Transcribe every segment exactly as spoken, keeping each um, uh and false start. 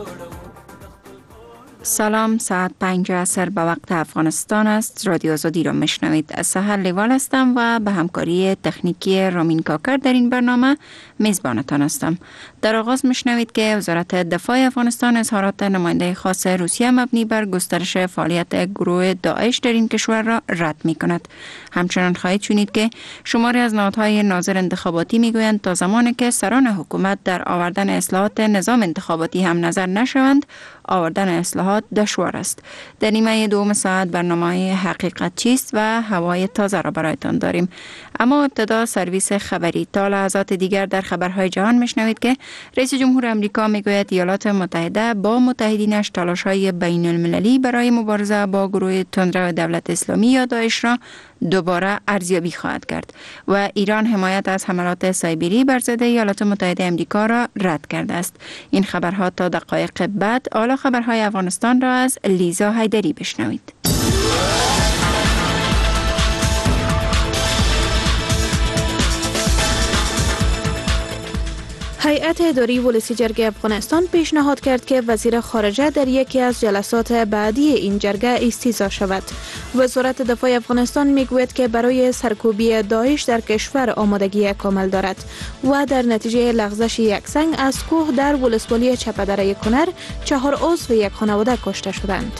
سلام، ساعت پنج عصر به وقت افغانستان است. رادیو آزادی را میشنوید. از سحر لیوال هستم و به همکاری تکنیکی رامین کاکر در این برنامه میزبانتان هستم. در آغاز میشنوید که وزارت دفاع افغانستان اظهارات نماینده خاص روسیه مبنی بر گسترش فعالیت گروه داعش در این کشور را رد می کند. همچنان خواهید شنید که شماری از نهادهای ناظر انتخاباتی میگویند تا زمانی که سران حکومت در آوردن اصلاحات نظام انتخاباتی هم نظر نشوند، آوردن اصلاحات دشوار است. در نیمه دوم ساعت برنامه حقیقت چیست و هوای تازه را برایتان داریم. اما ابتدا سرویس خبری. تا لحظات دیگر در خبرهای جهان میشنوید که رئیس جمهور آمریکا میگوید ایالات متحده با متحدینش تلاش‌های بین المللی برای مبارزه با گروه تندرو دولت اسلامی یا داعش را دوباره ارزیابی خواهد کرد و ایران حمایت از حملات سایبری بر ضد ایالات متحده آمریکا را رد کرده است. این خبرها تا دقایق بعد. حالا خبرهای افغانستان را از لیزا حیدری بشنوید. هیئت اداری ولسی جرگه افغانستان پیشنهاد کرد که وزیر خارجه در یکی از جلسات بعدی این جرگه استیضاح شود. وزارت دفاع افغانستان میگوید که برای سرکوبی داعش در کشور آمادگی کامل دارد و در نتیجه لغزش یک سنگ از کوه در ولسوالی چپدره کنر چهار عضو یک خانواده کشته شدند.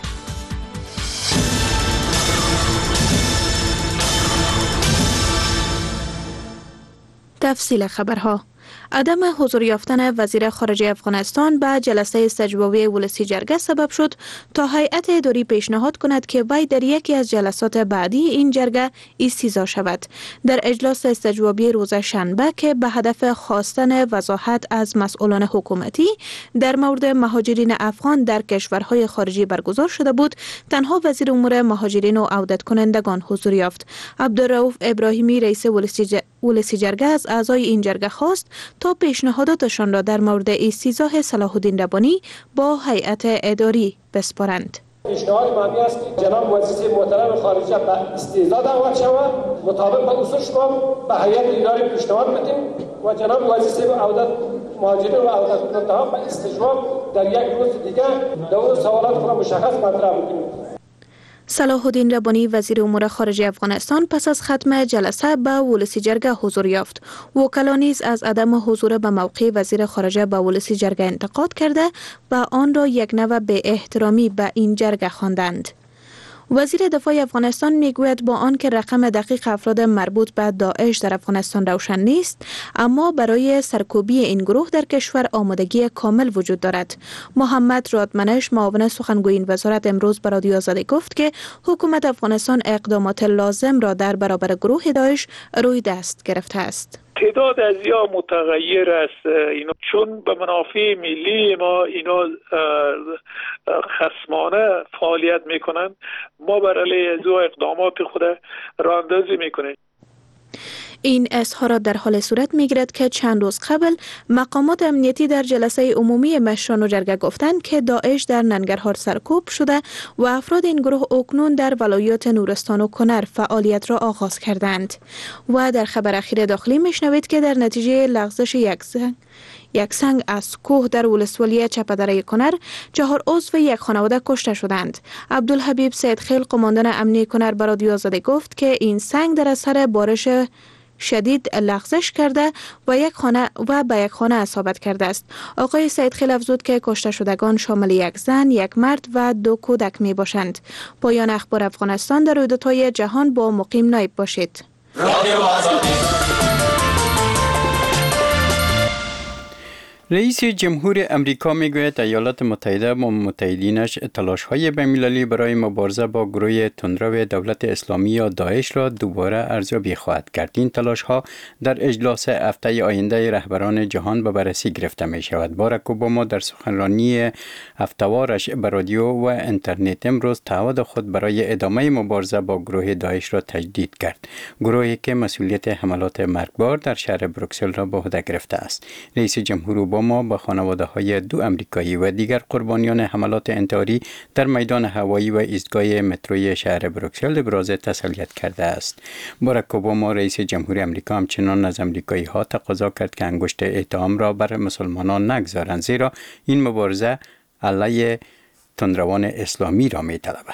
تفصیل خبرها. عدم حضور یافتن وزیر خارجه افغانستان به جلسه استجوابی ولسی جرگه سبب شد تا هیئت اداری پیشنهاد کند که وی در یکی از جلسات بعدی این جرگه استیضاح شود. در اجلاس استجوابی روز شنبه که به هدف خواستن وضاحت از مسئولان حکومتی در مورد مهاجرین افغان در کشورهای خارجی برگزار شده بود، تنها وزیر امور مهاجرین و عودت کنندگان حضور یافت. عبدالرؤوف ابراهیمی رئیس ولسی جرگه از اعضای این جرگه خواست تا پیشنهاداتشان را در مورد استیضاح صلاح الدین ربانی با هیئت اداری بسپارند. پیشنهاد معنی است که جناب وزیر محترم خارجه به استیضاح دعوت شود، مطابق با اصول شما به هیئت اداری پیشنهاد بدیم و جناب وزیر عودت مهاجرین و عودت کنندگان به استجواب در یک روز دیگر دو سوالات را مشخص مطرح بکنیم. صلاح الدین ربانی وزیر امور خارجه افغانستان پس از ختم جلسه به ولسی جرگه حضور یافت. وکلا نیز از عدم حضور به موقع وزیر خارجه به ولسی جرگه انتقاد کرده و آن را یک نوع به احترامی به این جرگه خواندند. وزیر دفاع افغانستان میگوید با آنکه رقم دقیق افراد مربوط به داعش در افغانستان روشن نیست، اما برای سرکوبی این گروه در کشور آمادگی کامل وجود دارد. محمد رادمنش معاون سخنگوی این وزارت امروز به رادیو آزادی گفت که حکومت افغانستان اقدامات لازم را در برابر گروه داعش روی دست گرفته است. تعداد از یا متغیر است، اینا چون به منافع ملی ما اینا خصمانه فعالیت میکنند، ما برای از اقدامات خود راهاندازی میکنیم. این اظهارات در حال صورت میگیرد که چند روز قبل مقامات امنیتی در جلسه عمومی مشران و جرگه گفتند که داعش در ننگرهار سرکوب شده و افراد این گروه اکنون در ولایات نورستان و کنر فعالیت را آغاز کردند. و در خبر اخیر داخلی میشنوید که در نتیجه لغزش یک سنگ یک سنگ از کوه در ولسوالی چپدره کنر چهار عضو یک خانواده کشته شدند. عبدالحبیب سیدخیل قماندان امنی کنر به رادیو آزادی گفت که این سنگ در اثر بارش شدید لغزش کرده و یک خانه و به یک خانه اصابت کرده است. آقای سیدخیل افزود که کشته شدگان شامل یک زن، یک مرد و دو کودک می باشند. پایان اخبار افغانستان. در رویدادهای جهان با مقیم نایب باشید. رادیو آزادی. رئیس جمهور امریکا میگوید ایالات متحده با متحدینش تلاش‌های بین‌المللی برای مبارزه با گروه تندرو دولت اسلامی یا داعش را دوباره ارزیابی خواهد کرد. این تلاش‌ها در اجلاس هفته آینده رهبران جهان به بررسی گرفته می شود. باراک اوباما در سخنرانی هفته‌وارش به رادیو و اینترنت امروز تعهد خود برای ادامه مبارزه با گروه داعش را تجدید کرد. گروهی که مسئولیت حملات مرگبار در شهر بروکسل را به عهده گرفته است. رئیس جمهور اوباما با خانواده های دو امریکایی و دیگر قربانیان حملات انتحاری در میدان هوایی و ایستگاه متروی شهر بروکسل ابراز تسلیت کرده است. باراک اوباما رئیس جمهور امریکا همچنان از امریکایی ها تقاضا کرد که انگشت اتهام را بر مسلمانان نگذارند، زیرا این مبارزه علیه تندروان اسلامی را می طلبد.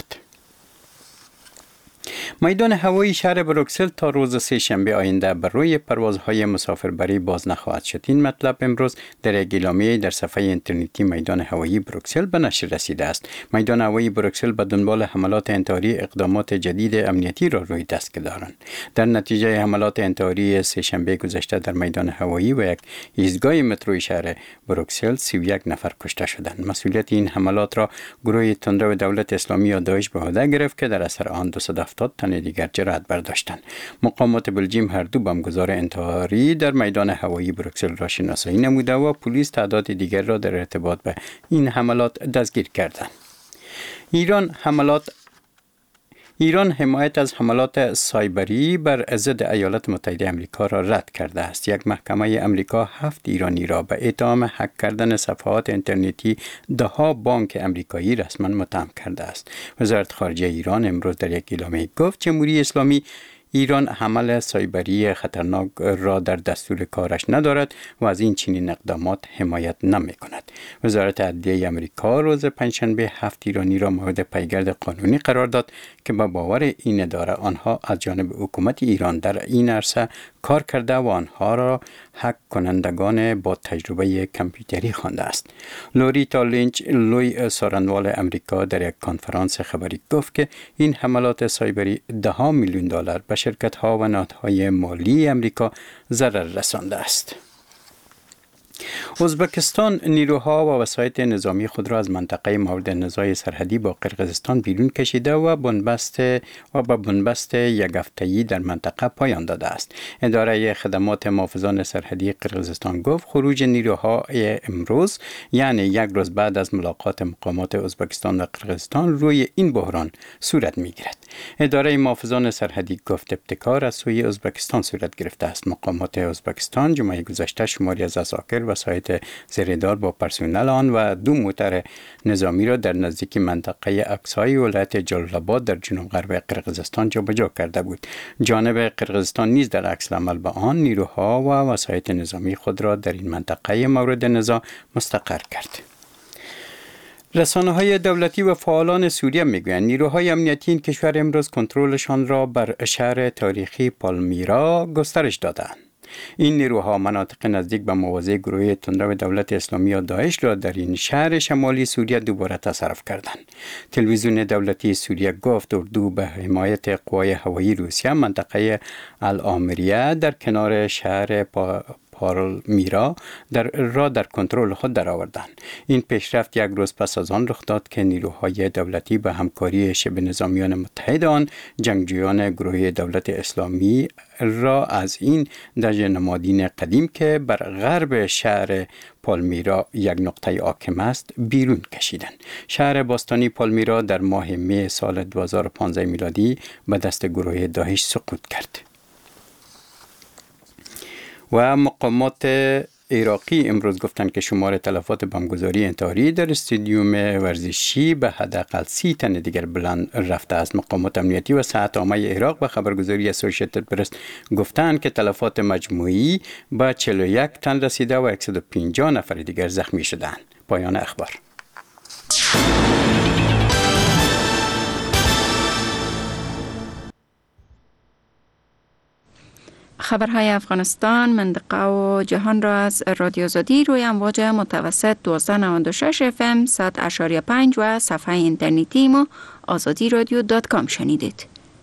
میدان هوایی شهر بروکسل تا روز سه شنبه آینده بر روی پروازهای مسافربری باز نخواهد شد. این مطلب امروز در یک اعلامیه در صفحه اینترنتی میدان هوایی بروکسل به نشر رسیده است. میدان هوایی بروکسل به دنبال حملات انتحاری اقدامات جدید امنیتی را روی دست دارند. در نتیجه حملات انتحاری سه شنبه گذشته در میدان هوایی و یک ایستگاه متروی شهر بروکسل سی و یک نفر کشته شدند. مسئولیت این حملات را گروه تندرو دولت اسلامی یا داعش به عهده گرفت که در اثر آن دویست و هفتاد تن دیگر جراحت برداشتند. مقامات بلژیم هر دو بمبگذار انتحاری در میدان هوایی بروکسل را شناسایی نموده و پلیس تعداد دیگر را در ارتباط به این حملات دستگیر کردند. ایران حملات ایران حمایت از حملات سایبری بر ضد ایالات متحده آمریکا را رد کرده است. یک محکمه آمریکا هفت ایرانی را به اتهام هک کردن صفحات اینترنتی ده ها بانک آمریکایی رسما متهم کرده است. وزارت خارجه ایران امروز در یک اعلامیه گفت جمهوری اسلامی ایران حمله سایبری خطرناک را در دستور کارش ندارد و از این چنین اقدامات حمایت نمی کند. وزارت عدلیه آمریکا روز پنجشنبه هفت ایرانی را مورد پیگرد قانونی قرار داد که با باور این اداره آنها از جانب حکومت ایران در این عرصه کار کرده و آنها را هک کنندگان با تجربه کامپیوتری خوانده است. لوریتا لینچ لوی سارنوال آمریکا در یک کنفرانس خبری گفت که این حملات سایبری ده میلیون دلار به شرکت‌ها و نهادهای مالی آمریکا ضرر رسانده است. ازبکستان نیروها و وسایط نظامی خود را از منطقه مورد نزاع سرحدی با قرقیزستان بیرون کشیده و بنبست و به بنبست یک هفته‌ای در منطقه پایان داده است. اداره خدمات محافظان سرحدی قرقیزستان گفت خروج نیروها امروز یعنی یک روز بعد از ملاقات مقامات ازبکستان و قرقیزستان روی این بحران صورت می‌گیرد. اداره محافظان سرحدی گفت ابتکار از سوی ازبکستان صورت گرفته است. مقامات ازبکستان جمعه گذشته شماری از عساکر وسایط زیردار با پرسنل آن و دو موتر نظامی را در نزدیکی منطقه اکسای ولایت جلال آباد در جنوب غرب قرقیزستان جابجا کرده بود. جانب قرقیزستان نیز در عکس العمل به آن نیروها و وسایط نظامی خود را در این منطقه مورد نزاع مستقر کرد. رسانه‌های دولتی و فعالان سوریه میگویند نیروهای امنیتی این کشور امروز کنترلشان را بر شهر تاریخی پالمیرا گسترش دادند. این نیروها مناطق نزدیک به مواضع گروه تندرو دولت اسلامی یا داعش را در این شهر شمالی سوریه دوباره تصرف کردند. تلویزیون دولتی سوریه گفت اردو به حمایت قوای هوایی روسیه منطقه العامریه در کنار شهر پا پالمیرا در را در کنترل خود درآوردند. این پیشرفت یک روز پس از آن رخ داد که نیروهای دولتی به همکاری شبه نظامیان متحد آن جنگجویان گروه دولت اسلامی را از این دژ نمادین قدیم که بر غرب شهر پالمیرا یک نقطه حاکم است بیرون کشیدند. شهر باستانی پالمیرا در ماه می سال دو هزار و پانزده میلادی به دست گروه داعش سقوط کرد. و مقامات عراقی امروز گفتند که شمار تلفات بمبگذاری انتحاری در استادیوم ورزشی به حداقل سی تن دیگر بلند رفته است. مقامات امنیتی و صحت عامه عراق به خبرگزاری اسوسییتد پرس گفتند که تلفات مجموعی به چهل و یک تن رسیده و صد و پنجاه نفر دیگر زخمی شدند. پایان اخبار. خبرهای افغانستان، منطقه و جهان را از رادیو آزادی روی امواج متوسط دویست و نود و شش اف ام صد و پنج و صفحه اینترنتی ما آزادی رادیو دات کام شنیدید.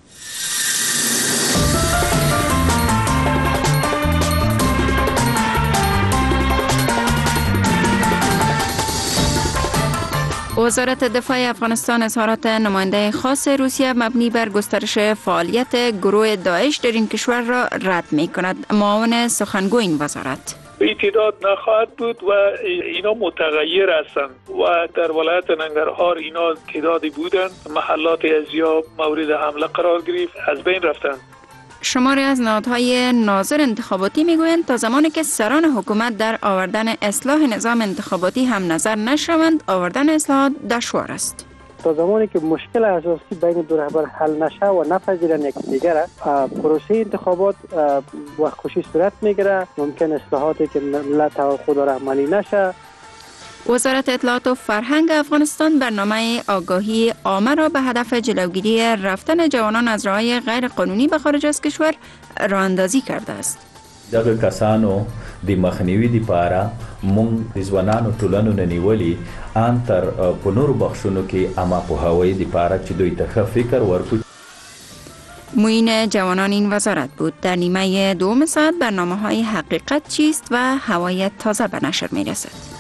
وزارت دفاع افغانستان اظهارات نماینده خاص روسیه مبنی بر گسترش فعالیت گروه داعش در این کشور را رد می کند. معاون سخنگوی این وزارت: تعداد نخواهد بود و اینا متغیر هستند و در ولایت ننگرهار اینا تعدادی بودند، محلات ازیا مورد حمله قرار گرفت، از بین رفتند. شماری از نهادهای ناظر انتخاباتی میگویند تا زمانی که سران حکومت در آوردن اصلاح نظام انتخاباتی هم نظر نشوند آوردن اصلاحات دشوار است. تا زمانی که مشکل اساسی بین دو رهبر حل نشه و نپذیرن یکدیگر، پروسه انتخابات وقت کشی صورت میگیره. ممکن اصلاحاتی که ملت توقع داره عملی نشه وزارت اطلاعات و فرهنگ افغانستان برنامه آگاهی عامه را به هدف جلوگیری رفتن جوانان از راه‌های غیر قانونی به خارج از کشور راه اندازی کرده است. دغه کسانو د مخنیوي لپاره مونږ د ځوانانو ټولنو نه نیولي ان تر په نورو بخښونو کې اما په هوایي لپاره چې دوی ته ښه فکر ورکړي. معین جوانان این وزارت بود. در نیمه دوم ساعت برنامه های حقیقت چیست و هوای تازه به نشر می رسد.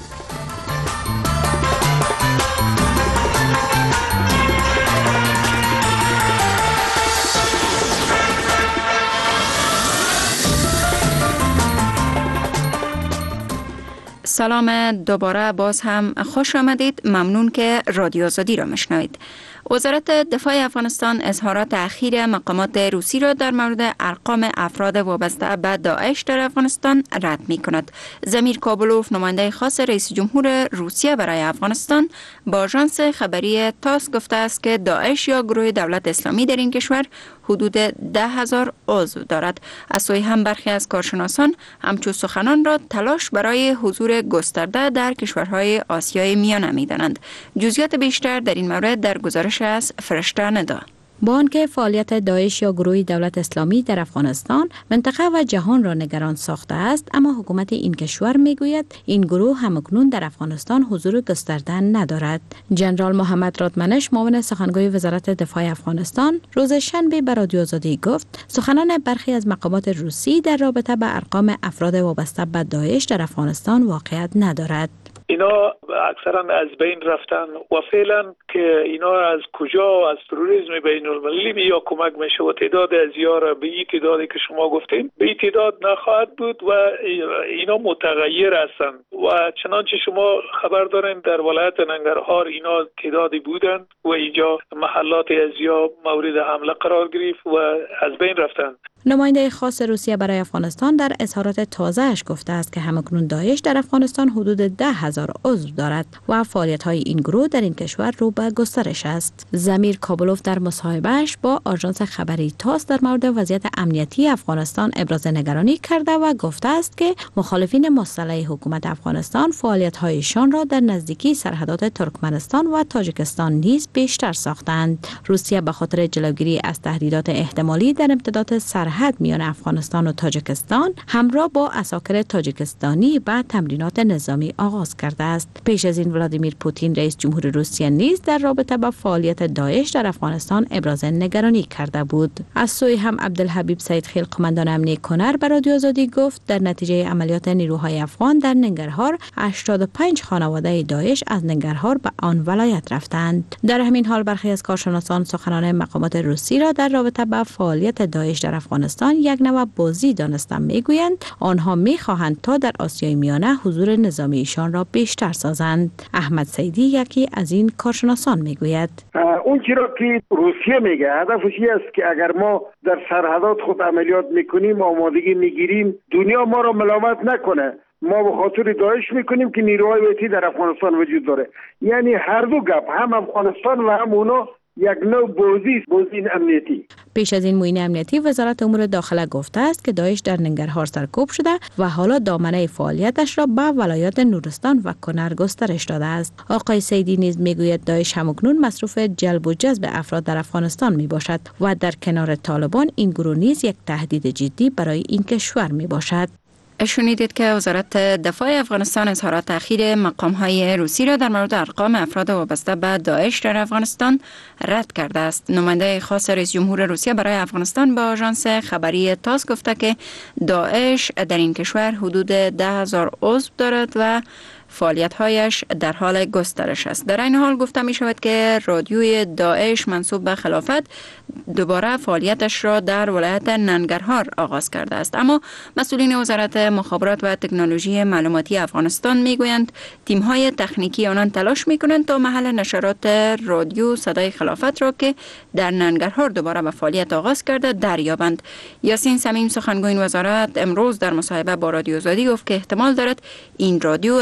سلام دوباره، باز هم خوش آمدید. ممنون که رادیو آزادی را میشنوید. وزارت دفاع افغانستان اظهارات اخیر مقامات روسی را در مورد ارقام افراد وابسته به داعش در افغانستان رد می کند. زمیر کابلوف، نماینده خاص رئیس جمهور روسیه برای افغانستان، با آژانس خبری تاس گفته است که داعش یا گروه دولت اسلامی در این کشور حدود ده هزار عضو دارد. از سوی هم برخی از کارشناسان همچون سخنان را تلاش برای حضور گسترده در کشورهای آسیای میانه می دانند. جزئیات بیشتر در این مورد در گزارش از فرشته ندا. با آنکه فعالیت داعش یا گروه دولت اسلامی در افغانستان منطقه و جهان را نگران ساخته است، اما حکومت این کشور میگوید این گروه همکنون در افغانستان حضور گسترده ندارد. جنرال محمد رادمنش، معاون سخنگوی وزارت دفاع افغانستان، روز شنبه به رادیو آزادی گفت سخنان برخی از مقامات روسی در رابطه به ارقام افراد وابسته به داعش در افغانستان واقعیت ندارد. اینا اکثرا از بین رفتن و فعلا که اینا از کجا از تروریسم بین المللی یا کمک میشه و تعداد از یار به این تعدادی که شما گفتین به این تعداد نخواهد بود و اینا متغیر هستند و چنانچه شما خبر دارین در ولایت ننگرهار اینا تعدادی بودن و اینجا محلات ازیا مورد حمله قرار گرفت و از بین رفتن. نماینده خاص روسیه برای افغانستان در اظهارات تازه‌اش گفته است که همکنون داعش در افغانستان حدود ده هزار عضو دارد و فعالیت‌های این گروه در این کشور رو به گسترش است. زمیر کابلوف در مصاحبه‌اش با آژانس خبری تاس در مورد وضعیت امنیتی افغانستان ابراز نگرانی کرده و گفته است که مخالفین مسلح حکومت افغانستان فعالیت‌هایشان را در نزدیکی سرحدات ترکمنستان و تاجیکستان نیز بیشتر ساختند. روسیه به خاطر جلوگیری از تهدیدات احتمالی در امتداد سرحد میان افغانستان و تاجیکستان همراه با عساکر تاجیکستانی و تمرینات نظامی آغاز کرده است. پیش از این ولادیمیر پوتین رئیس جمهور روسیه نیز در رابطه با فعالیت داعش در افغانستان ابراز نگرانی کرده بود. از سوی هم عبدالحبیب سیدخیل، قماندان امنیتی کنر، به رادیو آزادی گفت در نتیجه عملیات نیروهای افغان در ننگرهار هشتاد و پنج خانواده داعش از ننگرهار به آن ولایت رفتند. در همین حال برخی از کارشناسان سخنان مقامات روسی را در رابطه با فعالیت داعش در افغانستان یک نوع بازی دانستن میگویند آنها میخواهند تا در آسیای میانه حضور نظامی ایشان را بیشتر سازند. احمد سیدی یکی از این کارشناسان میگوید اون چیزی که روسیه میگه هدفش است که اگر ما در سرحدات خود عملیات میکنیم آمادگی میگیریم دنیا ما را ملامت نکنه، ما به خاطر داعش میکنیم که نیروهای ویتی در افغانستان وجود داره. یعنی هر دو گپ، هم افغانستان و هم اونا یک نوع بازی بازی امنیتی. پیش از این معین امنیتی وزارت امور داخله گفته است که داعش در ننگرهار سرکوب شده و حالا دامنه فعالیتش را به ولایات نورستان و کنر گسترش داده است. آقای سیدی نیز میگوید داعش همکنون مصروف جلب و جذب افراد در افغانستان می باشد و در کنار طالبان این گروه نیز یک تهدید جدی برای این کشور می باشد. شنیدید که وزارت دفاع افغانستان اظهارات اخیر مقام‌های روسی را در مورد ارقام افراد وابسته به داعش در افغانستان رد کرده است. نماینده خاص رئیس جمهور روسیه برای افغانستان به آژانس خبری تاس گفته که داعش در این کشور حدود ده هزار عضو دارد و فعالیت‌هایش در حال گسترش است. در این حال گفته می شود که رادیوی داعش منسوب به خلافت دوباره فعالیتش را در ولایت ننگرهار آغاز کرده است، اما مسئولین وزارت مخابرات و تکنولوژی معلوماتی افغانستان میگویند تیم‌های تکنیکی آنان تلاش می‌کنند تا محل نشرات رادیو صدای خلافت را که در ننگرهار دوباره به فعالیت آغاز کرده دریابند. یاسین صمیم، سخنگوی وزارت، امروز در مصاحبه با رادیو آزادی گفت که احتمال دارد این رادیو از آن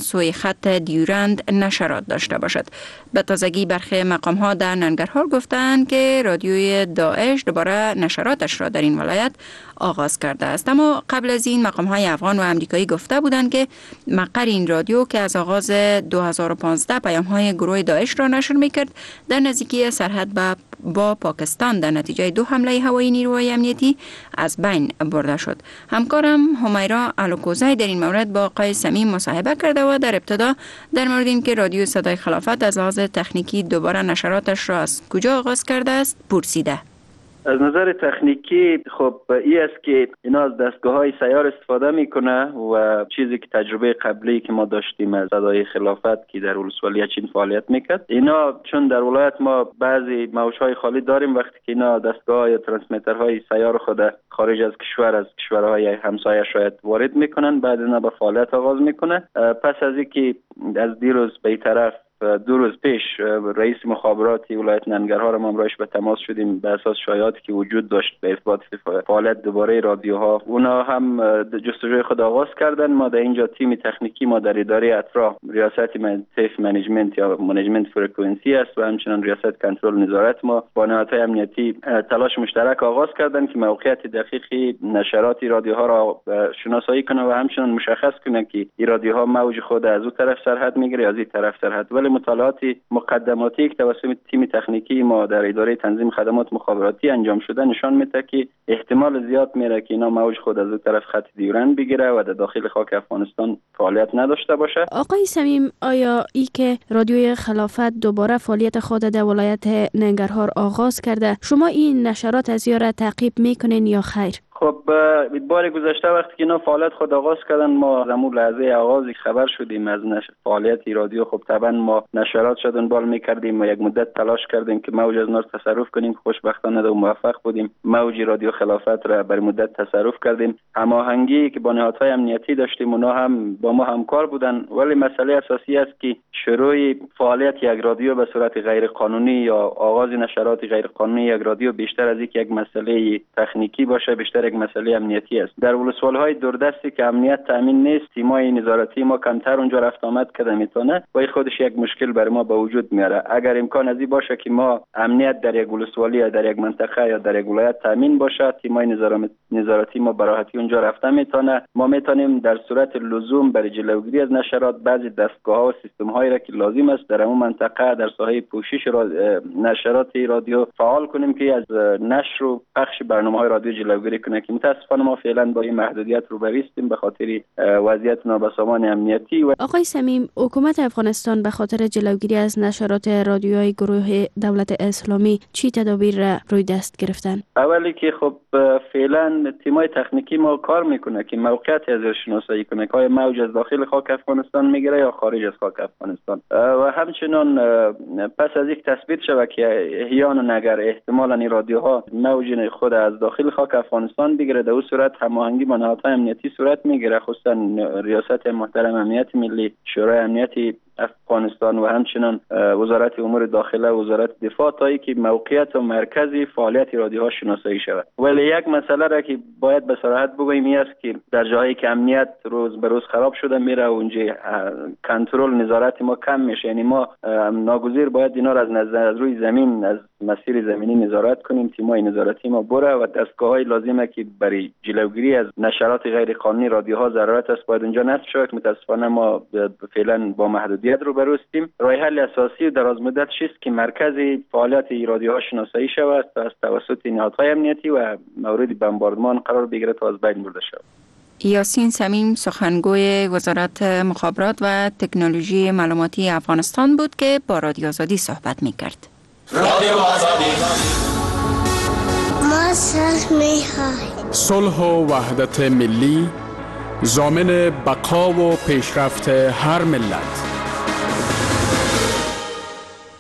سوی خط دیورند نشرات داشته باشد. به تازگی برخی مقام ها در ننگرهار گفتند که رادیوی داعش دوباره نشراتش را در این ولایت آغاز کرده است. اما قبل از این مقام های افغان و امریکایی گفته بودند که مقر این رادیو که از آغاز دو هزار و پانزده پیام های گروه داعش را نشر میکرد در نزدیکی سرحد با با پاکستان در نتیجه دو حمله هوایی نیروهای امنیتی از بین برده شد. همکارم همیرا الوکوزی در این مورد با آقای سمیم مصاحبه کرده و در ابتدا در مورد اینکه رادیو صدای خلافت از لحاظ تکنیکی دوباره نشراتش را از کجا آغاز کرده است پرسیده. از نظر تکنیکی خب این است که اینا از دستگاه‌های سیار استفاده میکنه و چیزی که تجربه قبلی که ما داشتیم از صدای خلافت که در ولسوالی چین فعالیت میکرد، اینا چون در ولایت ما بعضی موج‌های خالی داریم، وقتی که اینا دستگاه یا ترانسمیترهای سیار خود خارج از کشور از کشورهای همسایه شاید وارد میکنن، بعد اینا به فعالیت آغاز میکنه. پس از اینکه از دیروز به طرف دو روز پیش رئیس مخابرات ولایت ننگرهار ما امروز به تماس شدیم به اساس شایعاتی که وجود داشت به اثبات فعالیت دوباره رادیوها، اونا هم جستجوی خود آغاز کردن. ما در اینجا تیم تکنیکی ما در اداره اطراف ریاست سیف منیجمنت یا منیجمنت فرکانسی است و همچنین ریاست کنترل نظارت ما با نهادهای امنیتی تلاش مشترک آغاز کردن که موقعیت دقیقی نشرات رادیوها را شناسایی کنه و همچنین مشخص کنه که این رادیوها موج خود از اون طرف سرحد میگیره یا از این طرف سرحد. ولی مطالعات مقدماتی که توسط تیم تکنیکی ما در اداره تنظیم خدمات مخابراتی انجام شده نشان میده که احتمال زیاد میره که اینا موج خود از اون طرف خط دیورند بگیره و در داخل خاک افغانستان فعالیت نداشته باشه. آقای سمیم، آیا ای که رادیوی خلافت دوباره فعالیت خود در ولایت ننگرهار آغاز کرده، شما این نشرات از یاره تعقیب میکنین یا خیر؟ خب بار گذشته وقتی که اینا فعالیت خود آغاز کردن، ما از همون لحظه آغازی خبر شدیم از نشر فعالیت رادیو. خب طبعا ما نشرات شد دنبال میکردیم و یک مدت تلاش کردیم که موج از نار تصرف کنیم که خوشبختانه دو موفق بودیم. موج رادیو خلافت را برای مدت تصرف کردیم. هماهنگی که با نهادهای امنیتی داشتیم اونا هم با ما همکار بودن، ولی مسئله اساسی است که شروع فعالیت یک رادیو به صورت غیر قانونی یا آغاز نشرات غیر قانونی یک رادیو بیشتر از یک یک مسئله تکنیکی باشه، بیشتر یک مسئله امنیتی است. در ولسوالی‌های دوردستی که امنیت تامین نیست، تیمای نظارتی ما کمتر اونجا رفت آمد کرده میتونه و خودش یک مشکل برای ما به وجود میاره. اگر امکان ازی باشه که ما امنیت در یک ولسوالی یا در یک منطقه یا در یک ولایت تامین باشه، تیمای نظارتی ما به راحتی اونجا رفته میتونه. ما میتونیم در صورت لزوم برای جلوگیری از نشرات بعضی دستگاه‌ها و سیستم‌هایی را که لازم است در اون منطقه در ساحه پوشش نشرات رادیو فعال کنیم که از نشر و پخش برنامه‌های رادیو جلوگیری کنه. که متاسفانه ما فعلا با این محدودیت روبرو هستیم به خاطر وضعیت نابسامان امنیتی. و آقای سمیم، حکومت افغانستان به خاطر جلوگیری از نشرات رادیوهای گروه دولت اسلامی چی تدابیر را روی دست گرفتن؟ اولی که خب فعلا تیمای تکنیکی ما کار میکنه که موقعیت از شناسایی کنه که آیا موج از داخل خاک افغانستان میگیره یا خارج از خاک افغانستان و همچنین پس از یک تثبیت شود که احیانا اگر احتمالاً این رادیوها موج خود از داخل خاک افغانستان بگیره، در اون صورت هماهنگی با نهادهای امنیتی صورت میگیره، خصوصا ریاست محترم امنیت ملی، شورای امنیتی افغانستان و همچنین وزارت امور داخله و وزارت دفاع تا که موقعیت و مرکزی فعالیت رادیوها شناسایی شود. ولی یک مسئله را که باید به صراحت بگوییم این است که در جاهایی که امنیت روز به روز خراب شده میره و اونجا کنترل نظارت ما کم میشه، یعنی ما ناگزیر باید اینا را از نظر از روی زمین از مسیر زمینی نظارت کنیم. تیمای نظارتی ما بره و دستگاه‌های لازمه که برای جلوگیری از نشرات غیر قانونی رادیوها ضرورت است باید اونجا نصب شود. متاسفانه ما فعلا با محدودیت روبرو هستیم. راه حل اساسی دراز مدت است که مرکز فعالیت رادیوها شناسایی شود از توسط نهادهای امنیتی و مورد بمباردمان قرار بگیرد تا از بین برده شود. یاسین سمیم، سخنگوی وزارت مخابرات و تکنولوژی معلوماتی افغانستان بود که با رادیو آزادی صحبت می‌کرد. رادیو آزادی ما صلح می‌خواهیم. صلح و وحدت ملی ضامن بقا و پیشرفت هر ملت.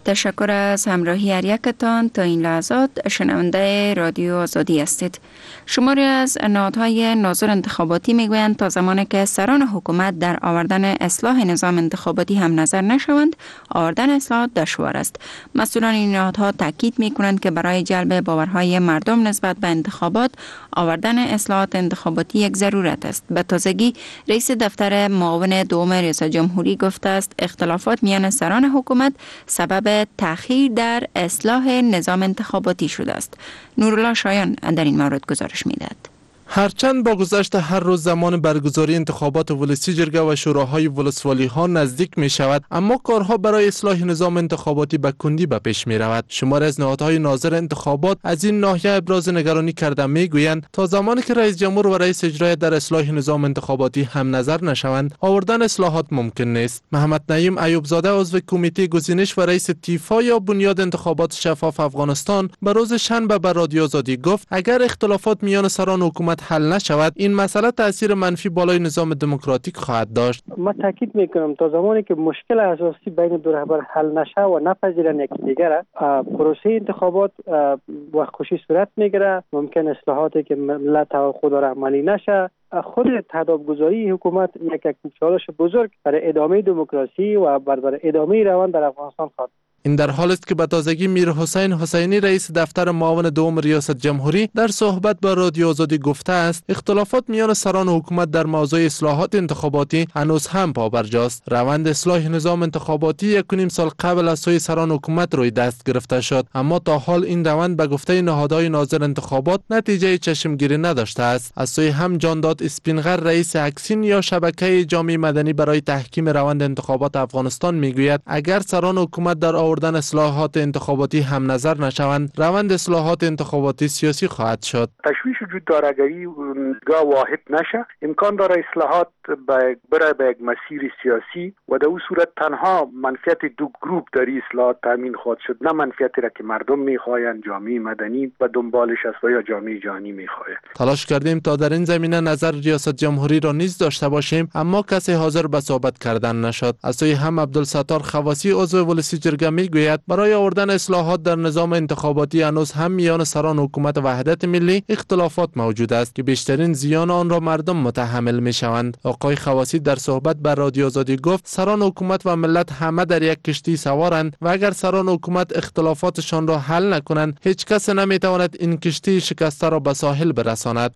تشکر از همراهی هر یکتان. تا این لحظات شنونده رادیو آزادی هستید. شماری از نهادهای ناظر انتخاباتی میگویند تا زمانی که سران حکومت در آوردن اصلاح نظام انتخاباتی هم نظر نشوند، آوردن اصلاحات دشوار است. مسئولان این نهادها تاکید میکنند که برای جلب باورهای مردم نسبت به انتخابات، آوردن اصلاحات انتخاباتی یک ضرورت است. به تازگی رئیس دفتر معاون دوم ریاست جمهوری گفته است اختلافات میان سران حکومت سبب تأخیر در اصلاح نظام انتخاباتی شده است. نورالله شایان در این مورد گزارش می‌دهد. هرچند با گذشت هر روز زمان برگزاری انتخابات ولسی جرگه و شوراهای ولسوالی ها نزدیک می شود، اما کارها برای اصلاح نظام انتخاباتی به کندی به پیش می رود. شمار از نهادهای ناظر انتخابات از این ناحیه ابراز نگرانی کرده می گویند تا زمانی که رئیس جمهور و رئیس اجرایی در اصلاح نظام انتخاباتی هم نظر نشوند، آوردن اصلاحات ممکن نیست. محمد نعیم ایوب زاده عضو کمیته گزینش و رئیس تیفا یا بنیاد انتخابات شفاف افغانستان به روز شنبه به رادیو آزادی گفت اگر اختلافات میان سران حکومت حل نشود، این مسئله تاثیر منفی بالای نظام دموکراتیک خواهد داشت. ما تاکید میکنم تا زمانی که مشکل اساسی بین دو رهبر حل نشه و نپذیرن یکی دیگر، پروسه انتخابات وقت‌کشی صورت میگیره. ممکن اصلاحاتی که ملت توقع داره عملی نشه. خود تدابگذاری حکومت یک یک چالش بزرگ برای ادامه دموکراسی و برای ادامه روند در افغانستان خواهد. این در حالی است که به تازگی میر حسین حسینی رئیس دفتر معاون دوم ریاست جمهوری در صحبت با رادیو آزادی گفته است اختلافات میان سران حکومت در موضوع اصلاحات انتخاباتی هنوز هم پابرجاست. روند اصلاح نظام انتخاباتی یک و نیم سال قبل از سوی سران حکومت روی دست گرفته شد، اما تا حال این روند به گفته نهادهای ناظر انتخابات نتیجه چشمگیری نداشته است. از سوی هم جانداد اسپینغر رئیس اکسین یا شبکه جامعه مدنی برای تحکیم روند انتخابات افغانستان میگوید اگر سران حکومت در آوردن اصلاحات انتخاباتی هم نظر نشوند، روند اصلاحات انتخاباتی سیاسی خواهد شد. تشویش وجود داره اگر نگاه واحد نشه، امکان داره اصلاحات برای به یک مسیر سیاسی و در اون صورت تنها منفعت دو گروپ در اصلاحات تامین خواهد شد، نه منفعتی را که مردم میخواهند، جامعه مدنی و دنبالش است و یا جامعه جهانی میخواهد. تلاش کردیم تا در این زمینه نظر ریاست جمهوری را نیز داشته باشیم، اما کسی حاضر به صحبت کردن نشد. از سوی هم عبدالستار خواسی عضو ولسی جرگه میگوید برای آوردن اصلاحات در نظام انتخاباتی هنوز هم میان سران حکومت وحدت ملی اختلافات موجود است که بیشترین زیان آن را مردم متحمل میشوند. آقای خواسی در صحبت با رادیو آزادی گفت سران حکومت و ملت همه در یک کشتی سوارند و اگر سران حکومت اختلافاتشان را حل نکنند، هیچ کس نمیتواند این کشتی شکسته را به ساحل برساند.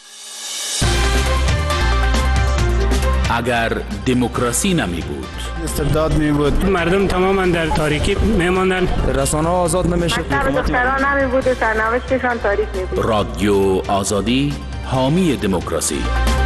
اگر دموکراسی نمی بود، استبداد می بود، مردم تماما در تاریکی میماندن، رسانه ها آزاد نمیشد، دختران نمی بود و سرنوشتشان تاریک می بود. رادیو آزادی حامی دموکراسی.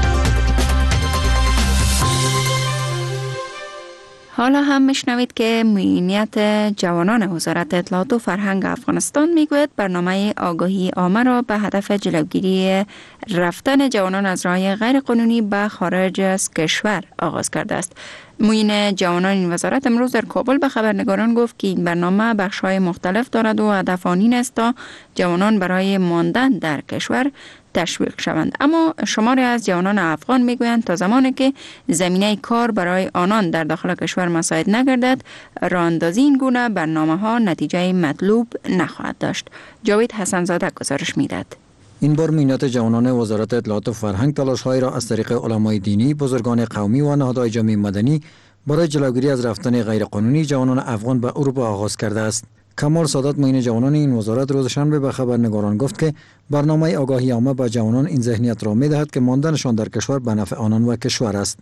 حالا هم میشنوید که معینیت جوانان وزارت اطلاعات و فرهنگ افغانستان میگوید برنامه آگاهی عامه را به هدف جلوگیری رفتن جوانان از راه غیر قانونی به خارج از کشور آغاز کرده است. معین جوانان این وزارت امروز در کابل به خبرنگاران گفت که این برنامه بخش‌های مختلف دارد و هدف آن این است تا جوانان برای ماندن در کشور تشویق شوند. اما شماری از جوانان افغان میگویند تا زمانی که زمینه کار برای آنان در داخل کشور مساعد نگردد، راه اندازی این گونه برنامه‌ها نتیجه مطلوب نخواهد داشت. جاوید حسن‌زاده گزارش میدهد. این بار معینیت جوانان وزارت اطلاعات و فرهنگ تلاش‌هایی را از طریق علمای دینی، بزرگان قومی و نهادهای جامعه مدنی برای جلوگیری از رفتن غیرقانونی جوانان افغان به اروپا آغاز کرده است. کمال سادات معین جوانان این وزارت روز شنبه به خبرنگاران گفت که برنامه آگاهی عامه به جوانان این ذهنیت را می‌دهد که ماندنشان در کشور به نفع آنان و کشور است.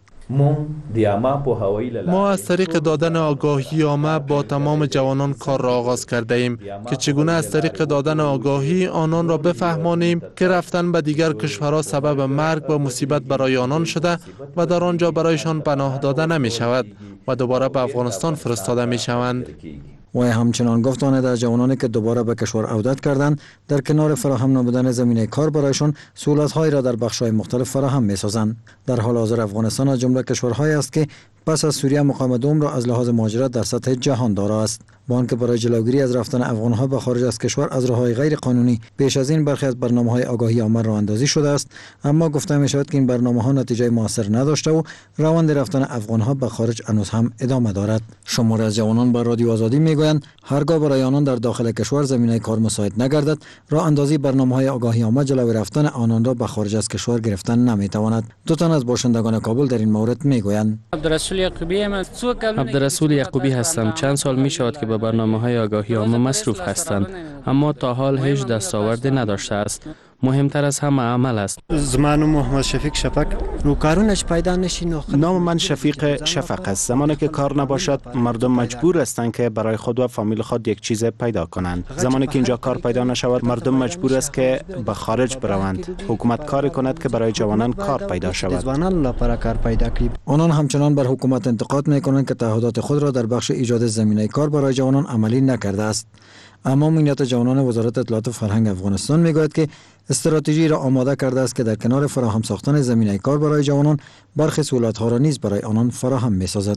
ما از طریق دادن آگاهی عامه با تمام جوانان کار را آغاز کرده ایم که چگونه از طریق دادن آگاهی آنان را بفهمانیم که رفتن به دیگر کشورها سبب مرگ و مصیبت برای آنان شده و در آنجا برایشان پناه داده نمی شود و دوباره به افغانستان فرستاده می شوند. و همچنان گفت آن در جوانانی که دوباره به کشور عودت کردند در کنار فراهم نمودن زمینه کار برایشان سهولت‌هایی را در بخش‌های مختلف فراهم می‌سازند. در حال حاضر افغانستان از جمله کشورهایی است که پس از سوریه مقام دوم را از لحاظ مهاجرت در سطح جهان دارا است. با آنکه برای جلوگیری از رفتن افغان‌ها به خارج از کشور از راه‌های غیر قانونی پیش از این برخی از برنامه‌های آگاهی عامه راه اندازی شده است، اما گفته می‌شود که این برنامه‌ها نتیجه موثر نداشته و روند رفتن افغان‌ها به خارج هنوز هم ادامه دارد. شماری از جوانان به رادیو آزادی می‌گویند هرگاه برای آنان در داخل کشور زمینه کار مساعد نگردد، راه اندازی برنامه‌های آگاهی عامه جلوی رفتن آنان را به خارج از کشور گرفتن نمی‌تواند. دو تن از باشندگان کابل در این مورد می‌گویند. عبدالرسول یعقوبی عبدالرسول یعقوبی هستم. چند سال می‌شود که به برنامه‌های آگاهی عامه مصروف هستند، اما تا حال هیچ دستاوردی نداشته است. مهمتر از همه عمل است. زمان محمد شفیق شفق. رو کارونش پیدا نشین. نام من شفیق شفق است. زمانی که کار نباشد مردم مجبور هستند که برای خود و فامیل خود یک چیز پیدا کنند. زمانی که اینجا کار پیدا نشود مردم مجبور است که به خارج بروند. حکومت کاری کند که برای جوانان کار پیدا شود. جوانان را برای کار پیدا کنند. آنان همچنان بر حکومت انتقاد می‌کنند که تعهدات خود را در بخش ایجاد زمینه کار برای جوانان عملی نکرده است. اما امنیت جوانان وزارت اطلاعات و فرهنگ افغانستان میگوید که استراتژی را آماده کرده است که در کنار فراهم ساختن زمینه کار برای جوانان برخی سهولت‌ها را نیز برای آنان فراهم می‌سازد.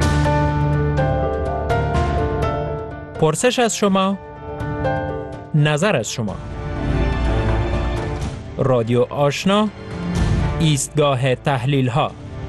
پرسش از شما، نظر از شما. رادیو آشنا، ایستگاه تحلیل‌ها.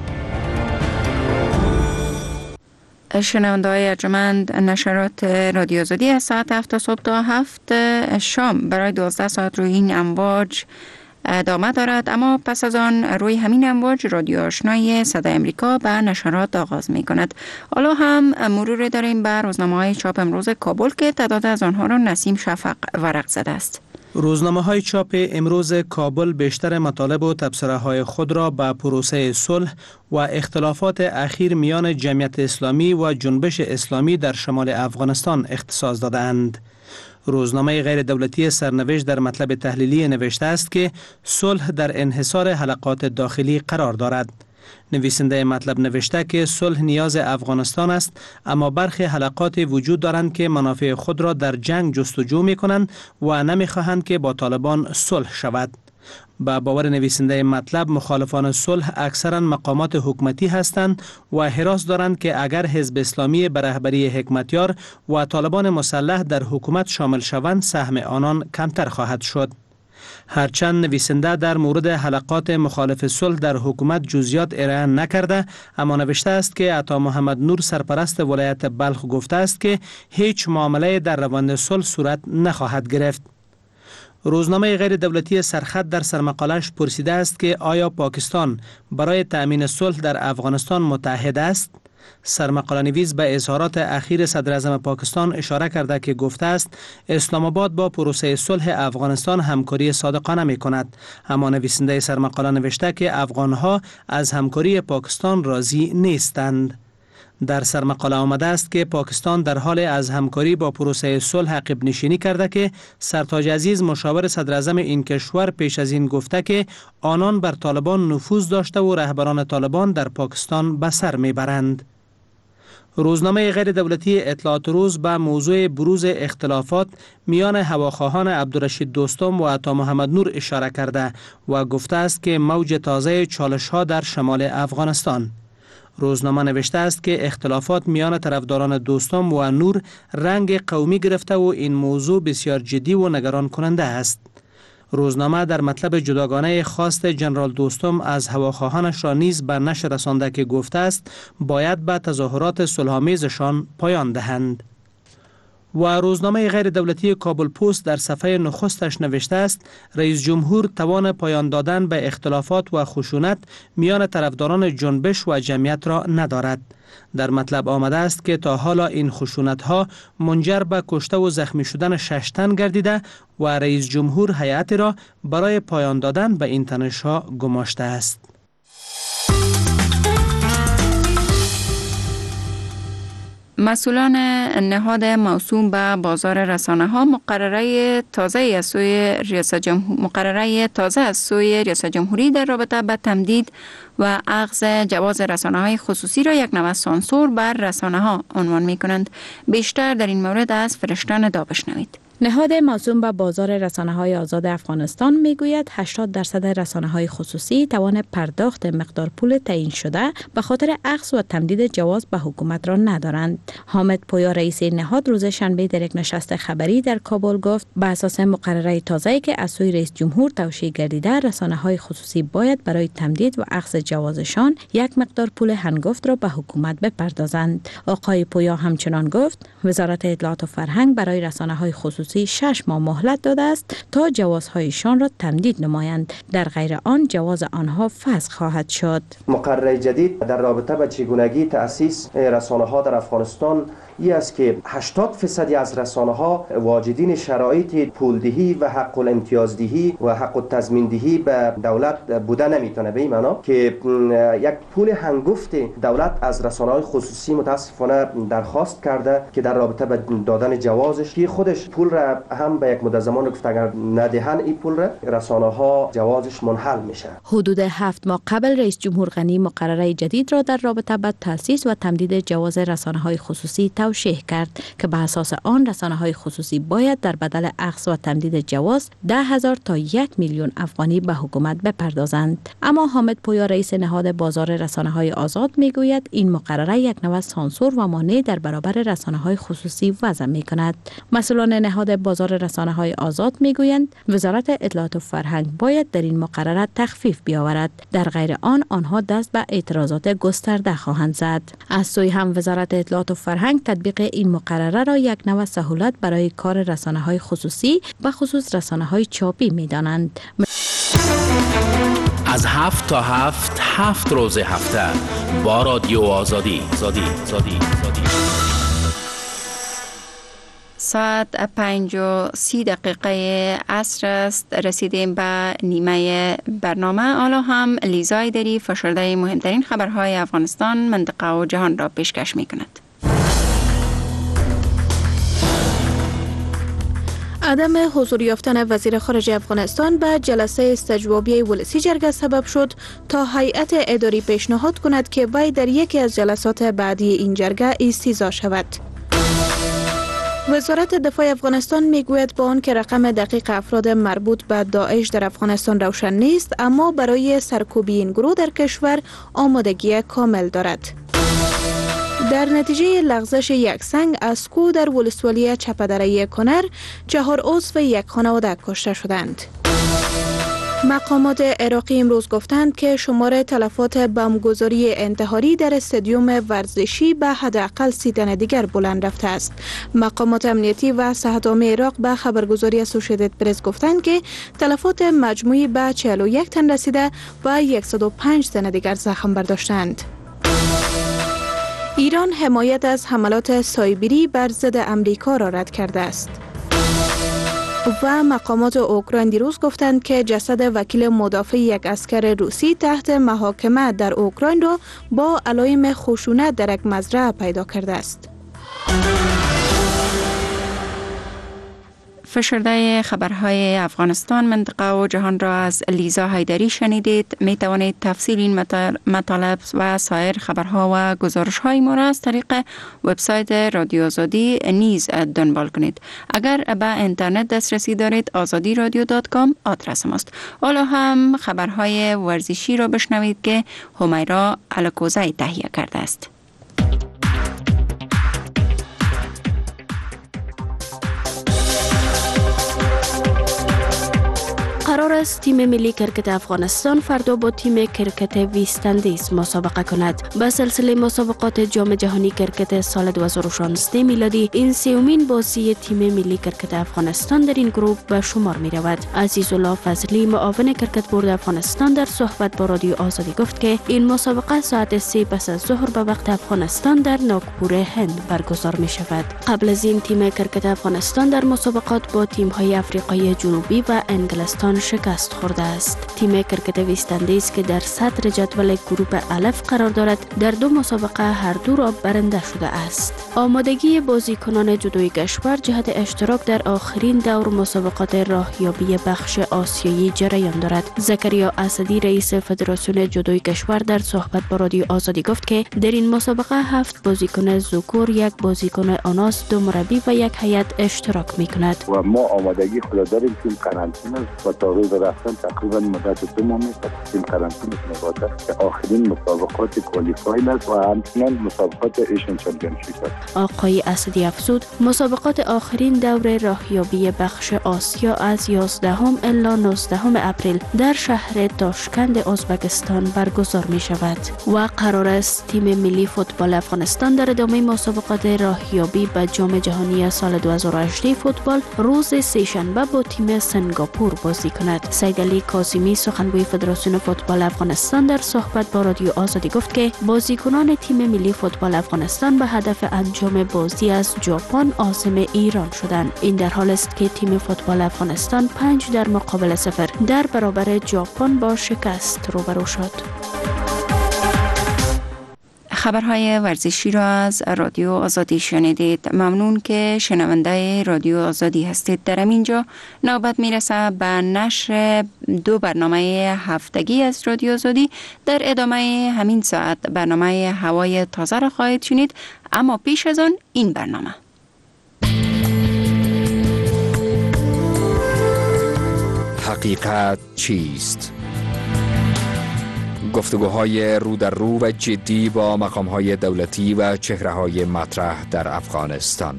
شنونده‌های ارجمند، نشرات رادیو آزادی از ساعت هفت صبح تا هفت شام برای دوازده ساعت روی این امواج ادامه دارد، اما پس از آن روی همین امواج رادیو آشنای صدای امریکا به نشرات آغاز می کند. حالا هم مرور داریم بر روزنامه‌های چاپ امروز کابل که تعداد از آنها را نسیم شفق ورق زده است. روزنامه های چاپ امروز کابل بیشتر مطالب و تبصره های خود را به پروسه صلح و اختلافات اخیر میان جمعیت اسلامی و جنبش اسلامی در شمال افغانستان اختصاص دادند. روزنامه غیر دولتی سرنوشت در مطلب تحلیلی نوشته است که صلح در انحصار حلقات داخلی قرار دارد. نویسنده مطلب نوشته که صلح نیاز افغانستان است، اما برخی حلقات وجود دارند که منافع خود را در جنگ جستجو می کنند و نمی خواهند که با طالبان صلح شود. با باور نویسنده مطلب مخالفان صلح اکثرا مقامات حکومتی هستند و حراس دارند که اگر حزب اسلامی به رهبری حکمتیار و طالبان مسلح در حکومت شامل شوند سهم آنان کمتر خواهد شد. هرچند نویسنده در مورد حلقات مخالف صلح در حکومت جزئیات ارائه نکرده، اما نوشته است که عطا محمد نور سرپرست ولایت بلخ گفته است که هیچ معامله در روند صلح صورت نخواهد گرفت. روزنامه غیر دولتی سرخط در سرمقالش پرسیده است که آیا پاکستان برای تأمین صلح در افغانستان متحد است؟ سرمقاله نویس به اظهارات اخیر صدر اعظم پاکستان اشاره کرده که گفته است اسلام آباد با پروسه صلح افغانستان همکاری صادقانه می کند، اما نویسنده سرمقاله نوشته که افغانها از همکاری پاکستان راضی نیستند. در سرمقاله آمده است که پاکستان در حال از همکاری با پروسه صلح عقب نشینی کرده که سرتاج عزیز مشاور صدر اعظم این کشور پیش از این گفته که آنان بر طالبان نفوذ داشته و رهبران طالبان در پاکستان به سر میبرند. روزنامه غیر دولتی اطلاعات روز به موضوع بروز اختلافات میان هواخواهان عبدالرشید دوستم و عطا محمد نور اشاره کرده و گفته است که موج تازه چالش ها در شمال افغانستان. روزنامه نوشته است که اختلافات میان طرفداران دوستم و نور رنگ قومی گرفته و این موضوع بسیار جدی و نگران کننده است. روزنامه در مطلب جداگانه خواست جنرال دوستم از هواخواهانش را نیز به نشر رسانده که گفته است باید به تظاهرات صلح‌آمیزشان پایان دهند. و روزنامه غیر دولتی کابل پست در صفحه نخستش نوشته است رئیس جمهور توان پایان دادن به اختلافات و خشونت میان طرفداران جنبش و جمعیت را ندارد. در مطلب آمده است که تا حالا این خشونت ها منجر به کشته و زخمی شدن شش تن گردیده و رئیس جمهور هیئتی را برای پایان دادن به این تنش ها گماشته است. مسئولان نهاد موسوم به بازار رسانه ها مقرره تازه از سوی ریاست جمهور مقرره تازه از سوی ریاست جمهوری در رابطه با تمدید و اخذ جواز رسانه های خصوصی را یک نوع سانسور بر رسانه ها عنوان می کنند. بیشتر در این مورد از فرشته ندا بشنوید. نهاد موسوم به بازار رسانه‌های آزاد افغانستان میگوید هشتاد درصد رسانه‌های خصوصی توان پرداخت مقدار پول تعیین شده به خاطر اخذ و تمدید جواز به حکومت را ندارند. حامد پویا رئیس نهاد روز شنبه در یک نشست خبری در کابل گفت به اساس مقرره تازه‌ای که از سوی رئیس جمهور توشیح گردیده، رسانه‌های خصوصی باید برای تمدید و اخذ جوازشان یک مقدار پول هنگفت را به حکومت بپردازند. آقای پویا همچنان گفت وزارت اطلاعات و فرهنگ برای رسانه‌های خصوصی شش ماه مهلت داده است تا جوازهایشان را تمدید نمایند، در غیر آن جواز آنها فسخ خواهد شد. مقرره جدید در رابطه با چگونگی تأسیس رسانه‌ها در افغانستان این است که هشتاد درصد از رسانه‌ها واجدین شرایط پولدهی و حق الامتیازدهی و حق التضمیندهی به دولت بوده نمیتونه، به این معنا که یک پول هنگفت دولت از رسانه‌های خصوصی متاسفانه درخواست کرده که در رابطه با دادن جوازش که خودش پول را هم به یک مدت زمان گفت اگر ندهن این پول را رسانه‌ها جوازش منحل میشه. حدود هفت ماه قبل رئیس جمهور غنی مقرره جدید را در رابطه با تأسیس و تمدید جواز رسانه‌های خصوصی توشیح کرد که به اساس آن رسانه‌های خصوصی باید در بدل اخذ و تمدید جواز ده هزار تا یک میلیون افغانی به حکومت بپردازند. اما حامد پویا رئیس نهاد بازار رسانه‌های آزاد میگوید این مقرره یک نوع سانسور و مانع در برابر رسانه‌های خصوصی وضع می‌کند. مسئولان نهاد بازار رسانه‌های آزاد میگویند وزارت اطلاعات و فرهنگ باید در این مقرره تخفیف بیاورد، در غیر آن آنها دست به اعتراضات گسترده خواهند زد. از سوی هم وزارت اطلاعات و فرهنگ تطبیق این مقرره را یک نوع سهولت برای کار رسانه‌های خصوصی به خصوص رسانه‌های چاپی می‌دانند. از هفت تا هفت هفت روز هفته با رادیو آزادی آزادی آزادی آزادی. ساعت پنج و سی دقیقه عصر است. رسیدیم به نیمه برنامه. حالا هم لیزای دری فشرده مهمترین خبرهای افغانستان، منطقه و جهان را پیشکش می کند. عدم حضور یافتن وزیر خارجه افغانستان به جلسه استجوابی ولسی جرگه سبب شد تا هیئت اداری پیشنهاد کند که وی در یکی از جلسات بعدی این جرگه استیضاح شود. وزارت دفاع افغانستان میگوید با آن که رقم دقیق افراد مربوط به داعش در افغانستان روشن نیست، اما برای سرکوبی این گروه در کشور آمادگی کامل دارد. در نتیجه لغزش یک سنگ از کوه در ولسوالی چپدره کنر، چهار عضو یک خانواده کشته شدند. مقامات عراقی امروز گفتند که شمار تلفات بمبگذاری انتحاری در استادیوم ورزشی به حداقل سی تن دیگر بلند رفته است. مقامات امنیتی و صحت عامه عراق به خبرگزاری اسوسییتد پرس گفتند که تلفات مجموعی به چهل و یک تن رسیده و صد و پنج تن دیگر زخم برداشتند. ایران حمایت از حملات سایبری بر ضد امریکا را رد کرده است. و مقامات اوکراین دیروز گفتند که جسد وکیل مدافع یک عسکر روسی تحت محاکمه در اوکراین را با علائم خشونت در یک مزرعه پیدا کرده است. فشرده خبرهای افغانستان، منطقه و جهان را از لیزا حیدری شنیدید. می توانید تفصیل این مطالب و سایر خبرها و گزارش های ما را از طریق وبسایت رادیو آزادی نیز دنبال کنید. اگر به اینترنت دسترسی دارید، آزادی رادیو دات کام آدرس ماست. حالا هم خبرهای ورزشی را بشنوید که همیرا الکوزی تهیه کرده است. قرار است تیم ملی کرکت افغانستان فردا با تیم کرکت ویستندیز مسابقه کند. به سلسله مسابقات جام جهانی کرکت سال دو هزار و شانزده میلادی این سومین بازی تیم ملی کرکت افغانستان در این گروه به شمار می رود. عزیزالله فضلی، معاون کرکت بورد افغانستان، در صحبت با رادیو آزادی گفت که این مسابقه ساعت سه پس از ظهر به وقت افغانستان در ناگپور هند برگزار می شود. قبل از این تیم کرکت افغانستان در مسابقات با تیم های افریقای جنوبی و انگلستان شکست خورده است. تیم کرکت ویستندیز که در صدر جدول گروه الف قرار دارد در دو مسابقه هر دو را برنده شده است. آمادگی بازیکنان جودوی کشور جهت اشتراک در آخرین دور مسابقات راهیابی بخش آسیایی جریان دارد. زکریا اسدی رئیس فدراسیون جودوی کشور در صحبت با رادیو آزادی گفت که در این مسابقه هفت بازیکن ذکور، یک بازیکن آناس، دو مربی و یک هیئت اشتراک می‌کند. و ما آمادگی خود داریم. تیم قرنطینه است و تا روز رفتن تقریبا مدت دو ماه است. تیم قرنطینه است که آخرین مسابقات کوالیفاین است و همچنین مسابقات ایشن چمپیونشیپ است. آقای اسدی افزود مسابقات آخرین دور راهیابی بخش آسیا از یازدهم الی نوزدهم اپریل در شهر تاشکند ازبکستان برگزار می شود و قرار است تیم ملی فوتبال افغانستان در ادامه مسابقات راهیابی به جام جهانی سال دو هزار و هجده فوتبال روز سه‌شنبه با تیم سنگاپور بازی کند. سید علی کاظمی سخنگوی فدراسیون فوتبال افغانستان در صحبت با رادیو آزادی گفت که بازیکنان تیم ملی فوتبال افغانستان به هدف انجام بازی از ژاپن عازم ایران شدند. این در حال است که تیم فوتبال افغانستان پنج در مقابل صفر در برابر ژاپن با شکست روبرو شد. خبرهای ورزشی را از رادیو آزادی شنیدید. ممنون که شنونده رادیو آزادی هستید. در اینجا نوبت میرسه به نشر دو برنامه هفتگی از رادیو آزادی. در ادامه همین ساعت برنامه هوای تازه را خواهید شنید، اما پیش از آن این برنامه. حقیقت چیست؟ گفتگوهای رو در رو و جدی با مقام‌های دولتی و چهره‌های مطرح در افغانستان.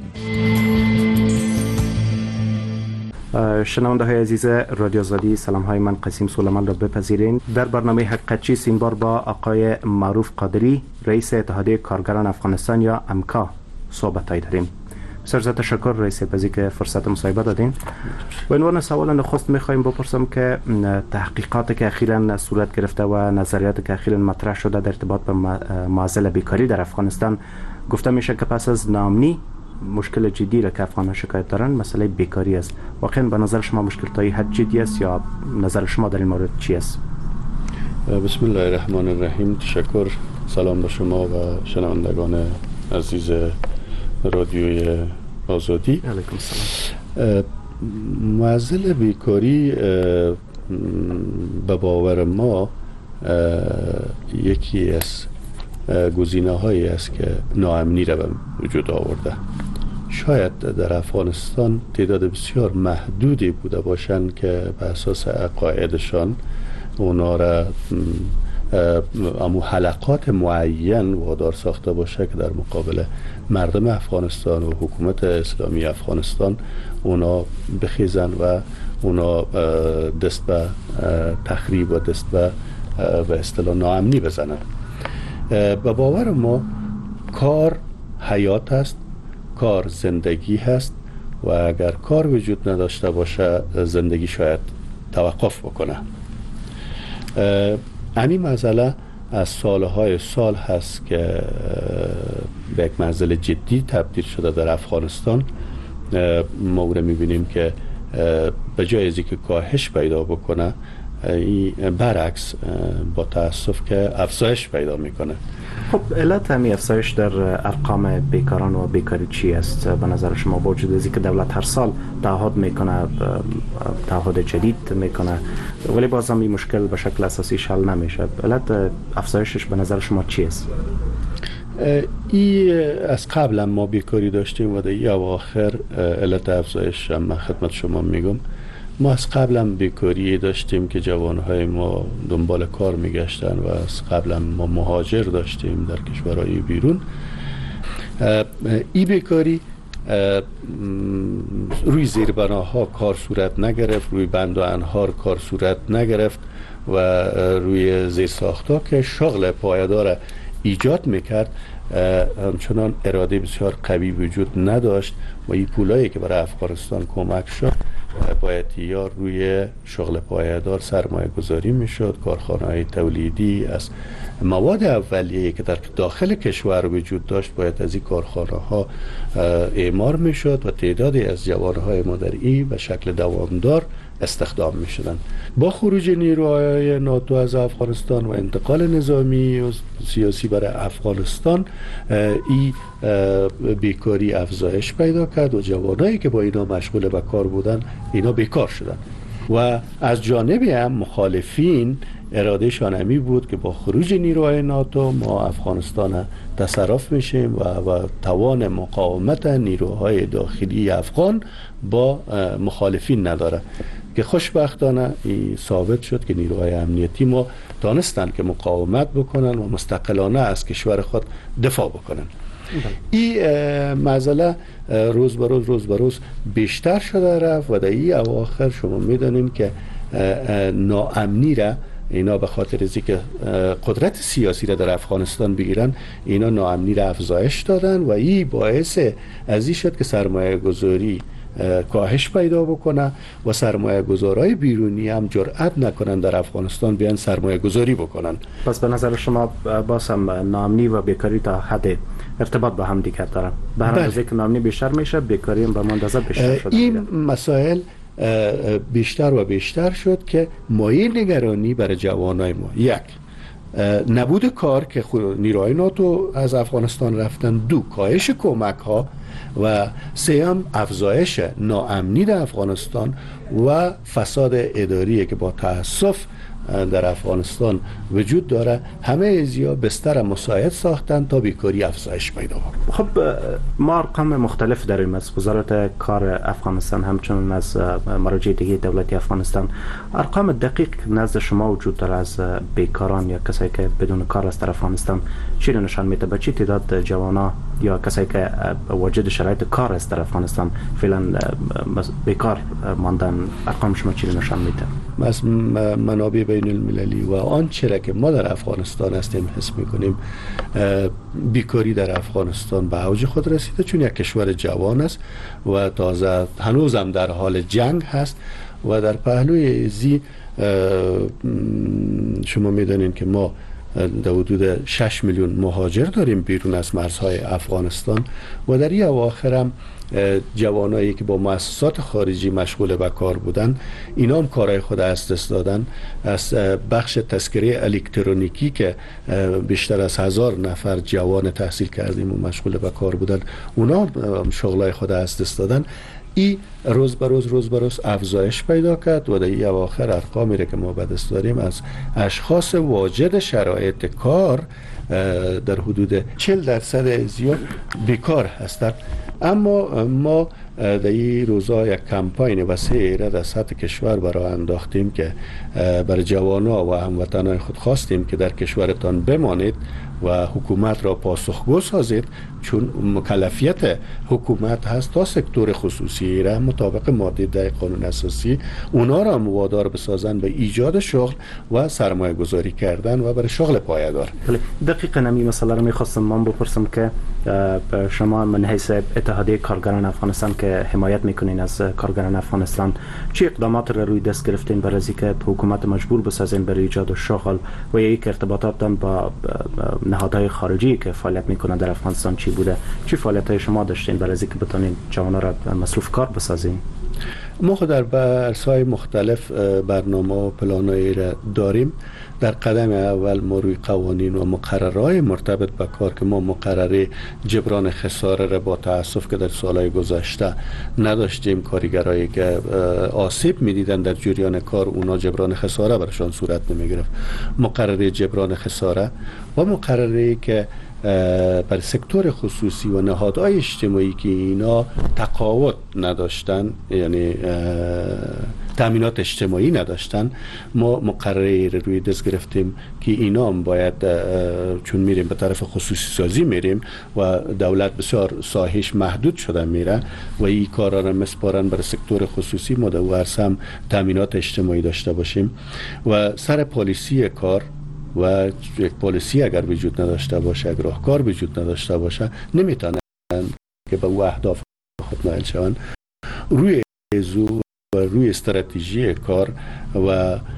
شنونده های عزیز رادیو آزادی، سلام های من قسیم سلیمان را بپذیرین. در برنامه حقیقت چیست این بار با آقای معروف قادری رئیس اتحادیه کارگران افغانستان یا امکا صحبت های داریم. بسیار تشکر رئیس پزی که فرصت مصاحبه دادین. به عنوان سوال نخست میخوایم بپرسم که تحقیقاتی که اخیراً صورت گرفته و نظریاتی که اخیراً مطرح شده در ارتباط به معضل بیکاری در افغانستان، گفته میشه که پس از ناامنی مشکل جدی را که افغان‌ها شکایت دارن مسئله بیکاری است. واقعا به نظر شما مشکل تا حد جدی است یا نظر شما در این مورد چی است؟ بسم الله الرحمن الرحیم. تشکر. سلام به شما و شنوندگان عزیز رادیوی آزادی. علیکم السلام. معضل بیکاری به باور ما یکی از گزینه‌هایی است که ناامنی را به وجود آورده. شاید در افغانستان تعداد بسیار محدودی بوده باشند که به اساس عقایدشان اونا را امو حلقات معین وادار ساخته باشه که در مقابل مردم افغانستان و حکومت اسلامی افغانستان اونا بخیزن و اونا دست به تخریب و دست به به اصطلاح ناامنی بزنن. به باور ما کار حیات است، کار زندگی هست و اگر کار وجود نداشته باشه زندگی شاید توقف بکنه. همین مسئله از سالهای سال هست که به یک مسئله جدی تبدیل شده در افغانستان. ما رو میبینیم که به جای از اینکه کاهش پیدا بکنه برعکس با تاسف که افزایش پیدا میکنه. خب علت همین افزایش در ارقام بیکاران و بیکاری چی است به نظر شما؟ با وجود از اینکه دولت هر سال تعهد میکنه، تعهد جدید میکنه، ولی باز هم این مشکل به شکل اساسی حل نمیشه. علت افزایشش به نظر شما چی است؟ ای از قبل ما بیکاری داشتیم و در ای اواخر علت افزایش هم خدمت شما میگم. ما از قبل هم بیکاری داشتیم که جوانهای ما دنبال کار میگشتن و از قبل هم ما مهاجر داشتیم در کشورهای بیرون. ای بیکاری روی زیربناها کار صورت نگرفت، روی بند و انهار کار صورت نگرفت و روی زیرساخت‌ها که شغل پایدار ایجاد میکرد همچنان اراده بسیار قوی وجود نداشت و این پولایی که برای افغانستان کمک شد باید یا روی شغل پایدار سرمایه گذاری میشد. کارخانه های تولیدی از مواد اولیه که در داخل کشور وجود داشت باید از این کارخانه ها اعمار میشد و تعدادی از جوانهای ما در این به شکل دوامدار استخدام می شدن. با خروج نیروهای ناتو از افغانستان و انتقال نظامی و سیاسی برای افغانستان این بیکاری افزایش پیدا کرد و جوانایی که با اینا مشغول به کار بودن اینا بیکار شدن و از جانبی هم مخالفین اراده شانمی بود که با خروج نیروهای ناتو ما افغانستان تصرف میشیم و, و توان مقاومت نیروهای داخلی افغان با مخالفین نداره که خوشبختانه این ثابت شد که نیروهای امنیتی ما دانستن که مقاومت بکنن و مستقلانه از کشور خود دفاع بکنن. این مسئله روز به روز روز به روز بیشتر شده رفت و در این اواخر شما میدانیم که ناامنی را اینا به خاطر از که قدرت سیاسی را در افغانستان بگیرن اینا ناامنی را افزایش دادن و این باعث از این شد که سرمایه گذاری کاهش پیدا بکنه و سرمایه گذارای بیرونی هم جرأت نکنن در افغانستان بیان سرمایه گذاری بکنن. پس به نظر شما باز هم ناامنی و بیکاری تا حد ارتباط با هم دیگر دارن؟ به هر اندازه که ناامنی بیشتر میشه بیکاری هم به اندازه بیشتر شده. این مسائل بیشتر و بیشتر شد که مایه نگرانی برای جوانای ما یک نبود کار که نیروهای ناتو از افغانستان رفتن، دو کاهش کمک ها و سوم افزایش ناامنی در افغانستان و فساد اداری که با تأسف در افغانستان وجود داره. همه ازیا بستر مساعد ساختن تا بیکاری افزایش پیدا کنه. خب ما ارقام مختلف داریم از وزارت کار افغانستان همچنین از مراجع دیگه دولتی افغانستان. ارقام دقیق نزد شما وجود داره از بیکاران یا کسایی که بدون کار است در افغانستان؟ چی رو نشان میده؟ به چی تعداد جوانا یا کسایی که واجد شرایط کار است در افغانستان فعلا بیکار ماندن؟ ارقام شما چی رو نشان میده؟ از منابع بین المللی و آنچه را که ما در افغانستان هستیم حس میکنیم بیکاری در افغانستان به اوج خود رسیده، چون یک کشور جوان است و تازه هنوزم در حال جنگ هست و در پهلوی ازی شما میدانین که ما در حدود شش میلیون مهاجر داریم بیرون از مرزهای افغانستان و در این اواخر هم جوانایی که با مؤسسات خارجی مشغول به کار بودن اینا هم کارهای خود از دست دادن. از بخش تذکره الکترونیکی که بیشتر از هزار نفر جوان تحصیل کردیم و مشغول به کار بودن اونا هم شغلای خود از دست دادن. این روز به روز روز به روز افزایش پیدا کرد و در این اواخر ارقامی را که ما به دست داریم از اشخاص واجد شرایط کار در حدود چهل درصد زیاد بیکار هستند. اما ما در این روزا یک کمپاین وسیع را در سطح کشور برای انداختیم که برای جوانا و هموطنان خود خواستیم که در کشورتان بمانید و حکومت را پاسخگو سازید، چون مکلفیت حکومت هست تا سکتور خصوصی را مطابق ماده ده قانون اساسی اونا را موادار بسازن به ایجاد شغل و سرمایه گذاری کردن و برای شغل پایدار. دقیقاً نمی مثلا را میخواستم من بپرسم که شما من حیث اتحادیه کارگران افغانستان که حمایت میکنین از کارگران افغانستان چه اقدامات را روی دست گرفتین برای اینکه حکومت مجبور بسازین برای ایجاد شغل و یا یک ارتباطات با نهادهای خارجی که فعالیت میکنن در افغانستان چی بوده؟ چی فعالیت‌های شما داشتین برای اینکه بتونین جوانا را مصروف کار بسازین؟ ما خود در برس‌های مختلف برنامه و پلان‌هایی را داریم. در قدم اول ما روی قوانین و مقررهای مرتبط به کار که ما مقرره جبران خساره را با تأسف که در سالهای گذشته نداشتیم، کارگرایی که آسیب می‌دیدن در جریان کار اونا جبران خساره برشان صورت نمی‌گرفت. مقرره جبران خساره و مقرره که برای سکتور خصوصی و نهادهای اجتماعی که اینا تقاعد نداشتن، یعنی تامینات اجتماعی نداشتن، ما مقرره روی دست گرفتیم که اینا هم باید چون میریم به طرف خصوصی سازی میریم و دولت بسیار ساحش محدود شده میره و این کارا را مسپارن برای سکتور خصوصی، ما در ورس هم تامینات اجتماعی داشته باشیم و سر پالیسی کار و یک پالیسی اگر وجود نداشته باشه، اگر راهکار وجود نداشته باشه، نمیتونن که به اهداف خود نائل شوند. روی زو و روی استراتژی کار و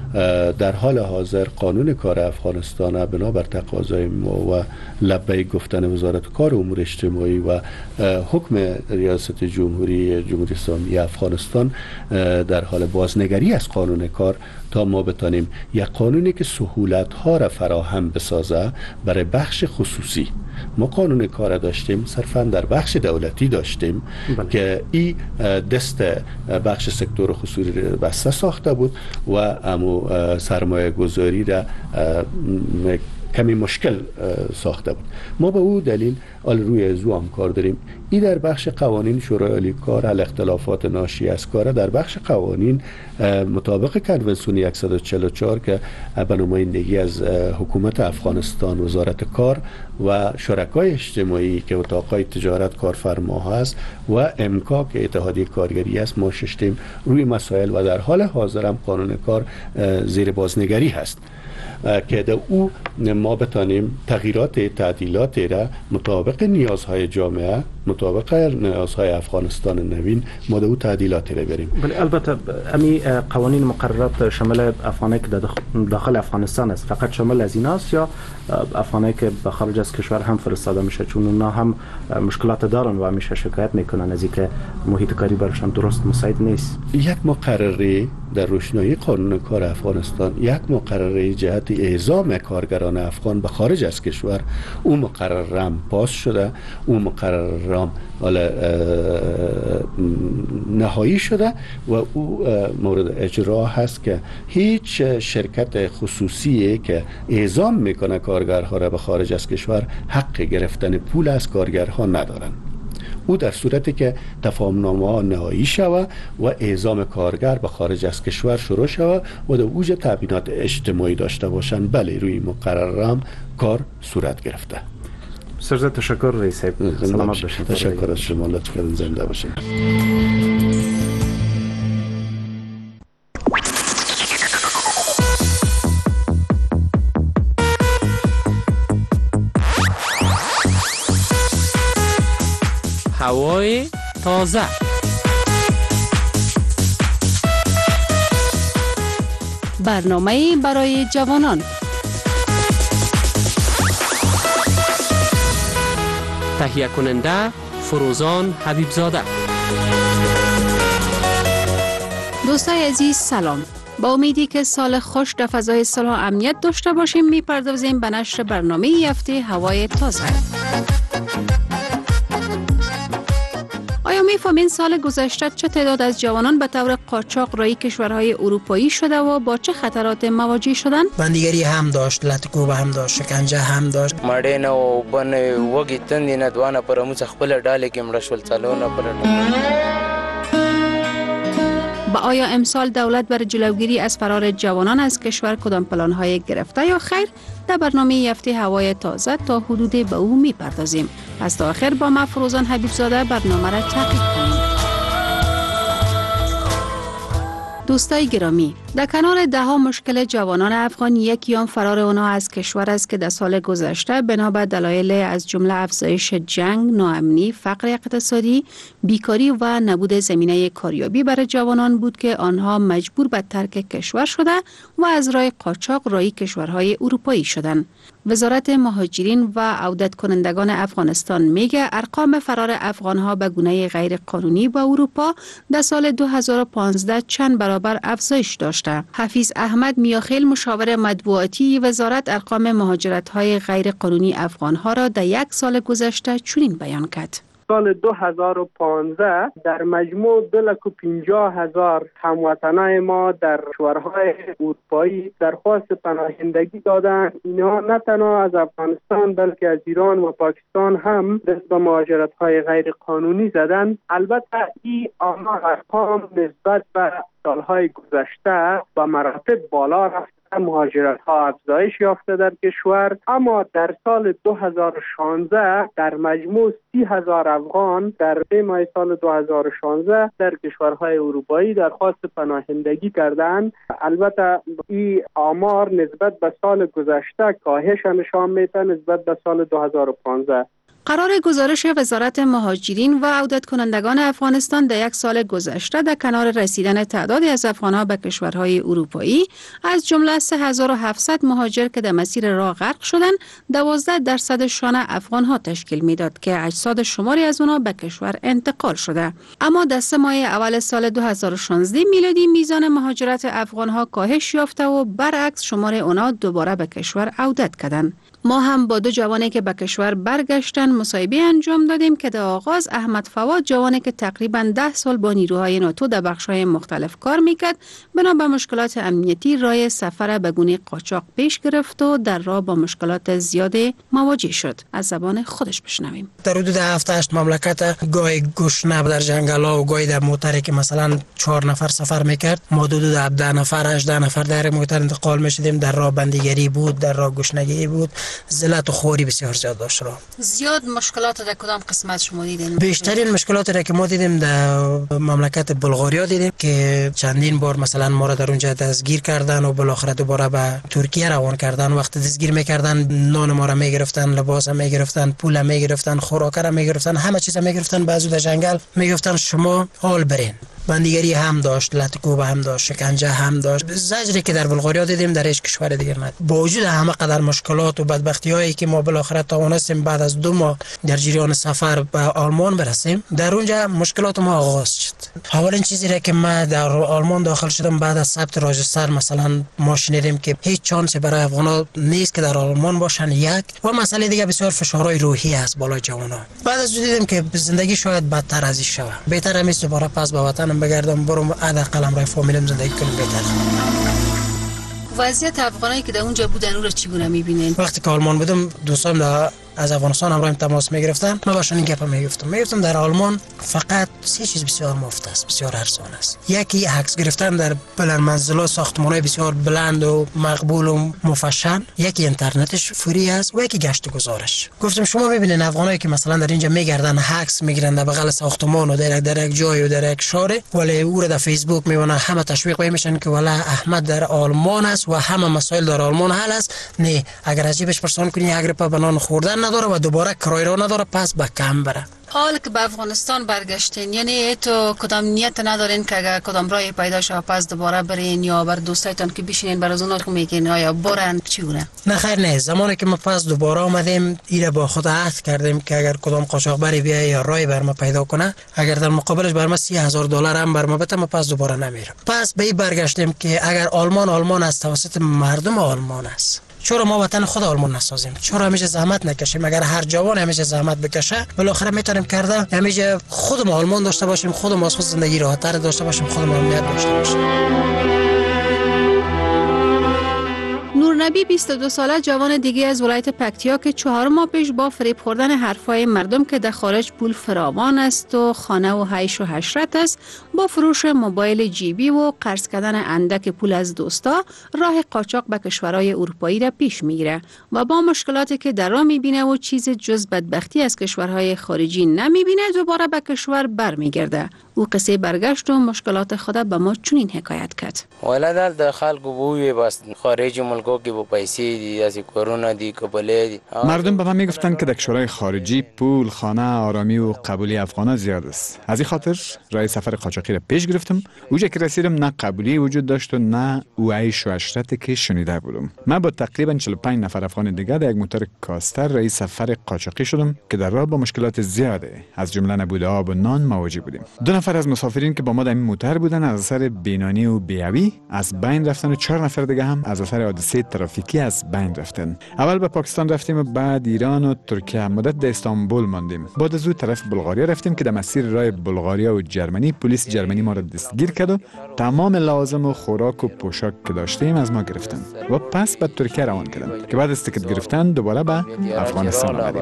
در حال حاضر قانون کار افغانستان بنابر تقاضای ما و لبیک گفتن وزارت کار و امور اجتماعی و حکم ریاست جمهوری جمهوری اسلامی افغانستان در حال بازنگری از قانون کار تا ما بتانیم یک قانونی که سهولت ها را فراهم بسازه برای بخش خصوصی. ما قانون کار داشتیم صرفا در بخش دولتی داشتیم بله. که این دست بخش سکتور خصوصی بسته ساخته بود و امو سرمایه گذاری را کمی مشکل ساخته بود. ما به او دلیل آل روی ازو هم کار داریم. این در بخش قوانین شورای عالی کار حل اختلافات ناشی از کار در بخش قوانین مطابق کنونسیون صد و چهل و چهار که به نمایندگی از حکومت افغانستان، وزارت کار و شرکای اجتماعی که اتاقای تجارت کارفرما هست و امکا که اتحادیه کارگری است ما ششتیم روی مسائل و در حال حاضر هم قانون کار زیر بازنگری هست که در او ما بتانیم تغییرات تعدیلات را مطابق نیازهای جامعه، مطابق نیازهای افغانستان نوین ما در او تعدیلات را بریم. ولی البته امی قوانین مقررات شامل افغانایی که داخل افغانستان است فقط شامل از ایناست یا افغانایی که به خارج از کشور هم فرستاده میشه؟ چون اونا هم مشکلات دارن و همیشه شکایت میکنن از اینکه محیط کاری برشان درست مساعد نیست. یک مقرره در روشنایی قانون کار افغانستان، یک مقرره جهت اعزام کارگران افغان به خارج از کشور، اون مقررم پاس شده، اون مقررم نهایی شده و او مورد اجرا هست که هیچ شرکت خصوصی که اعزام میکنه کارگرها را به خارج از کشور حق گرفتن پول از کارگرها ندارن. او در صورتی که تفاهمنامه ها نهایی شود و اعزام کارگر به خارج از کشور شروع شود و در اوج تامینات اجتماعی داشته باشند، بله روی مقررم کار صورت گرفته. سرزه تشکر رئیس صاحب. سلامت باشید. تشکر از شما، لطف کردین، زنده باشید. هوای تازه. برنامه برای جوانان. تهیه کننده فروزان حبیبزاده. دوستای عزیز سلام. با امیدی که سال خوش در فضای صلح و امنیت داشته باشیم میپردازیم به نشر برنامه این هفته هوای تازه. آیا میفهمین سال گذشته چه تعداد از جوانان به طور قاچاق رای کشورهای اروپایی شده و با چه خطرات مواجه شدند؟ بندیگری هم داشت، لطکوب هم داشت، شکنجه هم داشت. مړې نه و بن وګي تندې نه دوانه پر موږ خپل ډالې کې مړه شول څلونه پر. با آیا امسال دولت برای جلوگیری از فرار جوانان از کشور کدام پلان‌های گرفته یا خیر؟ در برنامه هفته هوای تازه تا حدود به او میپردازیم. از تا آخر با ما فروزان حبیبزاده برنامه را تعقیب کنید. دوستای گرامی، در کنار ده ها مشکل جوانان افغان، یکی آن فرار آنها از کشور است که در سال گذشته بنابر دلایل از جمله افزایش جنگ، ناامنی، فقر اقتصادی، بیکاری و نبود زمینه کاریابی برای جوانان بود که آنها مجبور به ترک کشور شده و از راه قاچاق راه کشورهای اروپایی شدند. وزارت مهاجرین و عودت کنندگان افغانستان میگه ارقام فرار افغانها به گونه غیر قانونی به اروپا در سال دو هزار و پانزده چند برابر افزایش داشته. حفیظ احمد میاخیل، مشاور مطبوعاتی وزارت، ارقام مهاجرت های غیر قانونی افغانها را در یک سال گذشته چنین بیان کرد. سال دو هزار و پانزده در مجموع دو لک و پنجاه هزار هموطنای ما در کشورهای اروپایی درخواست پناهندگی دادند. اینها نه تنها از افغانستان بلکه از ایران و پاکستان هم دست به مهاجرت‌های غیر قانونی زدند. البته این آمار ارقام نسبت به سالهای گذشته به مراتب بالا رفت. مهاجرت ها افزایش یافته در کشور، اما در سال دو هزار و شانزده در مجموع سی هزار افغان در سه ماه سال دو هزار و شانزده در کشورهای اروپایی درخواست پناهندگی کردند. البته این آمار نسبت به سال گذشته کاهش نشان میده نسبت به سال دو هزار و پانزده. قرار گزارش وزارت مهاجرین و عودت کنندگان افغانستان در یک سال گذشته در کنار رسیدن تعدادی از افغانها به کشورهای اروپایی از جمله سه هزار و هفتصد مهاجر که در مسیر راه غرق شدند، دوازده درصدشان افغانها تشکیل میداد که اجساد شماری از آنها به کشور انتقال شده. اما در سه ماه اول سال دو هزار و شانزده میلادی میزان مهاجرت افغانها کاهش یافته و برعکس شمار آنها دوباره به کشور عودت کردند. ما هم با دو جوانی که به کشور برگشتن مصاحبه انجام دادیم که در آغاز احمد فواد، جوانی که تقریبا ده سال با نیروهای ناتو در بخش‌های مختلف کار میکرد، بنا به مشکلات امنیتی راه سفر به گونه قاچاق پیش گرفت و در راه با مشکلات زیادی مواجه شد. از زبان خودش بشنویم. در حدود هفت هشت مملکت گاهی گشنه در جنگل‌ها و گاهی در موتری که مثلا چهار نفر سفر میکرد، ما حدود هفده نفر هجده نفر در موتر انتقال میشدیم. در راه بندیگری بود، در راه گشنگی بود، ذلت و خوری بسیار زیاد داشت. را زیاد مشکلات در کدام قسمت شما دیدین؟ بیشترین مشکلات را که ما دیدیم در مملکت بلغاریا دیدیم که چندین بار مثلا ما را در اونجا دستگیر کردن و بالاخره دوباره به ترکیه روان کردن. وقتی دستگیر میکردن نان ما را میگرفتن، لباس هم میگرفتن، پول هم میگرفتن، خوراک هم میگرفتن، همه چیز هم میگرفتن. بعضو در جنگل میگفتن شما حال برین. بندیگری هم داشت، لطکوب هم داشت، شکنجه هم داشت. زجری که در بلغاریا دیدیم در هیچ کشور دیگر ندید. با وجود همه قدر مشکلات و بدبختی هایی که ما بالاخره توانستیم بعد از دو ماه در جریان سفر به آلمان برسیم، در اونجا مشکلات ما آغاز شد. اولین چیزی را که ما در آلمان داخل شدم بعد از ثبت راجستر، مثلا ما شنیدیم که هیچ چانسی برای افغانا نیست که در آلمان باشن. یک و مسئله دیگه بسیار فشارهای روحی است بالای جوانا. بعد از دیدیم که زندگی شاید بدتر از این شود. بهتره میست دوباره پس به وطن بگردم، برم حداقل همراه فامیلم زندگی کنم بهتر. وضعیت افغانایی که در اونجا بودن اون رو چگونه می‌بینین؟ وقتی که آلمان بودم دوستان از افغانستان همراه تماس میگرفتن، من باشون این گپ میگفتم میگفتم در آلمان فقط سه چیز بسیار مفت است، بسیار ارزان است. یکی عکس گرفتن در بلند منزل‌ها، ساختمان‌های بسیار بلند و مقبول و مفشن، یکی اینترنتش فری است و یکی گشت و گزارش. گفتم شما ببینید افغانایی که مثلا در اینجا میگردن عکس میگیرن در بغل ساختمان و در در یک جای و در یک شهر، ولی او رو در فیسبوک میبینن، همه تشویق میشن که والا احمد در آلمان است و همه مسائل در آلمان حل است. نه، اگر از جیبش پرسان کنی یک رپا بنان خوردن نداره و دوباره کرایه را نداره، پس به کم بره. حال که به افغانستان برگشتین، یعنی تو کدام نیت ندارین که اگر کدام راهی پیدا شه پس دوباره برین یا بر دوستایتان که بشینین بر از اونها که میگین آیا برن چیونه؟ نه خیر نه، زمانی که ما پس دوباره آمدیم ایره با خود عهد کردیم که اگر کدام قاچاقبری بیای یا راهی بر ما پیدا کنه، اگر در مقابلش بر ما سی هزار دلار هم بر ما بده، ما پس دوباره نمیرم. پس به این برگشتیم که اگر آلمان آلمان است توسط مردم آلمان است، چرا ما وطن خود آلمان نسازیم؟ چرا همیشه زحمت نکشیم؟ اگر هر جوان همیشه زحمت بکشه بالاخره میتونیم کرده همیشه خودمون آلمان داشته باشیم، خودمون از خود زندگی راحت‌تر داشته باشیم، خودمون امنیت داشته باشیم. نورنبی بیست و دو ساله جوان دیگه از ولایت پکتیا که چهار ماه پیش با فریب خوردن حرفای مردم که در خارج پول فراوان است و خانه و حیش و حشرت است، با فروش موبایل جیبی و قرض کردن اندک پول از دوستا راه قاچاق به کشورهای اروپایی را پیش میگیره و با مشکلاتی که در راه میبینه و چیز جز بدبختی از کشورهای خارجی نمیبینه دوباره به کشور برمیگرده. او قصه برگشت و مشکلات خود به ما چنین حکایت کرد. ولادل د خلکو بوی بس خارج ملکو کې به پیسې دي، از کرونا دی کبله دی. مردم به من میگفتن که در کشورهای خارجی پول، خانه، آرامی و قبولی افغانا زیاد است. از این خاطر راه سفر قاچاقی را پیش گرفتم. اونجا که رسیدم نه قبولی وجود داشت و نه او عیش و عشرتی که شنیده بودم. من با تقریبا چهل و پنج نفر افغان دیگه در یک موتور کاستر راه سفر قاچاقی شدم که در راه با مشکلات زیاده از جمله نبود آب و نان مواجه بودیم. دو نفر از مسافرین که با ما در این موتور بودن از اثر بینانی و بی‌عوی از بین رفتن و چهار نفر دیگه هم از اثر حادثه ترافیکی از بین رفتن. اول به پاکستان رفتیم و بعد ایران و ترکیه. مدت در استانبول ماندیم. بعد از او طرف بلغاریا رفتیم که در مسیر راه بلغاریا و جرمنی پلیس جرمنی ما را دستگیر کرد و تمام لوازم و خوراک و پوشاک که داشتیم از ما گرفتن و پس به ترکیه روان کردن که بعد از تیکت گرفتن دوباره به افغانستان آمدیم.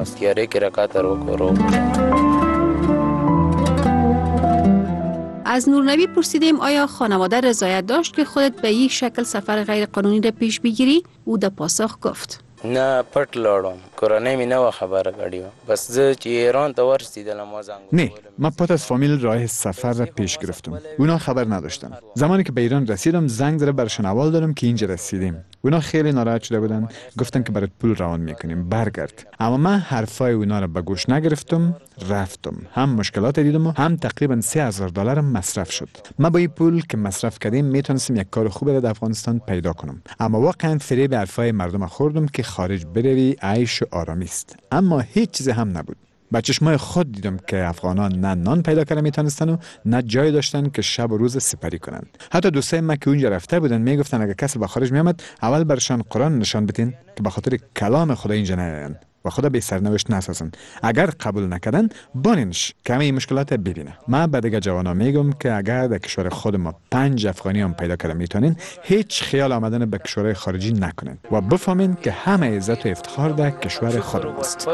از نورنبی پرسیدیم آیا خانواده رضایت داشت که خودت به یک شکل سفر غیر قانونی را پیش بگیری؟ او در پاسخ گفت نه پټ لاړم کورنۍ مې نه و خبره کړې بس زه چې ایران ته ورسیدم ما زنګ نه من پس از فامیل راه سفر را پیش گرفتم. اونا خبر نداشتن. زمانی که به ایران رسیدم زنگ زده برشون اول دادم که اینجا رسیدیم. اونا خیلی ناراحت شده بودن، گفتن که برات پول روان میکنیم برگرد. اما من حرفای اونا را به گوش نگرفتم، رفتم. هم مشکلات دیدم و هم تقریبا سه هزار دلار مصرف شد. من با این پول که مصرف کردیم میتونستم یک کار خوب در افغانستان پیدا کنم. اما واقعا فریب حرفای مردم خوردم که خارج بروی عیش و آرامی است. اما هیچ چیز هم نبود. با چشمای خود دیدم که افغانان نه نان پیدا کردن میتونستن و نه جای داشتن که شب و روز سپری کنند. حتی دوستای ما که اونجا رفته بودن میگفتن اگه کسی به خارج میامد اول برشان قرآن نشان بدین که به خاطر کلام خدا اینجا نیاین و خدا به سرنوشت نسازن. اگر قبول نکردن بانینش که همه این مشکلات ببینه. من به دیگه جوانا میگم که اگر در کشور خود ما پنج افغانی هم پیدا کردن میتونین هیچ خیال آمدن به کشورهای خارجی نکنین و بفهمین که همه عزت و افتخار در کشور خود است.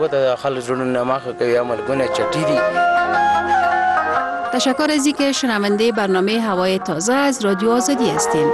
تشکر از اینکه شنونده برنامه هوای تازه از رادیو آزادی هستین.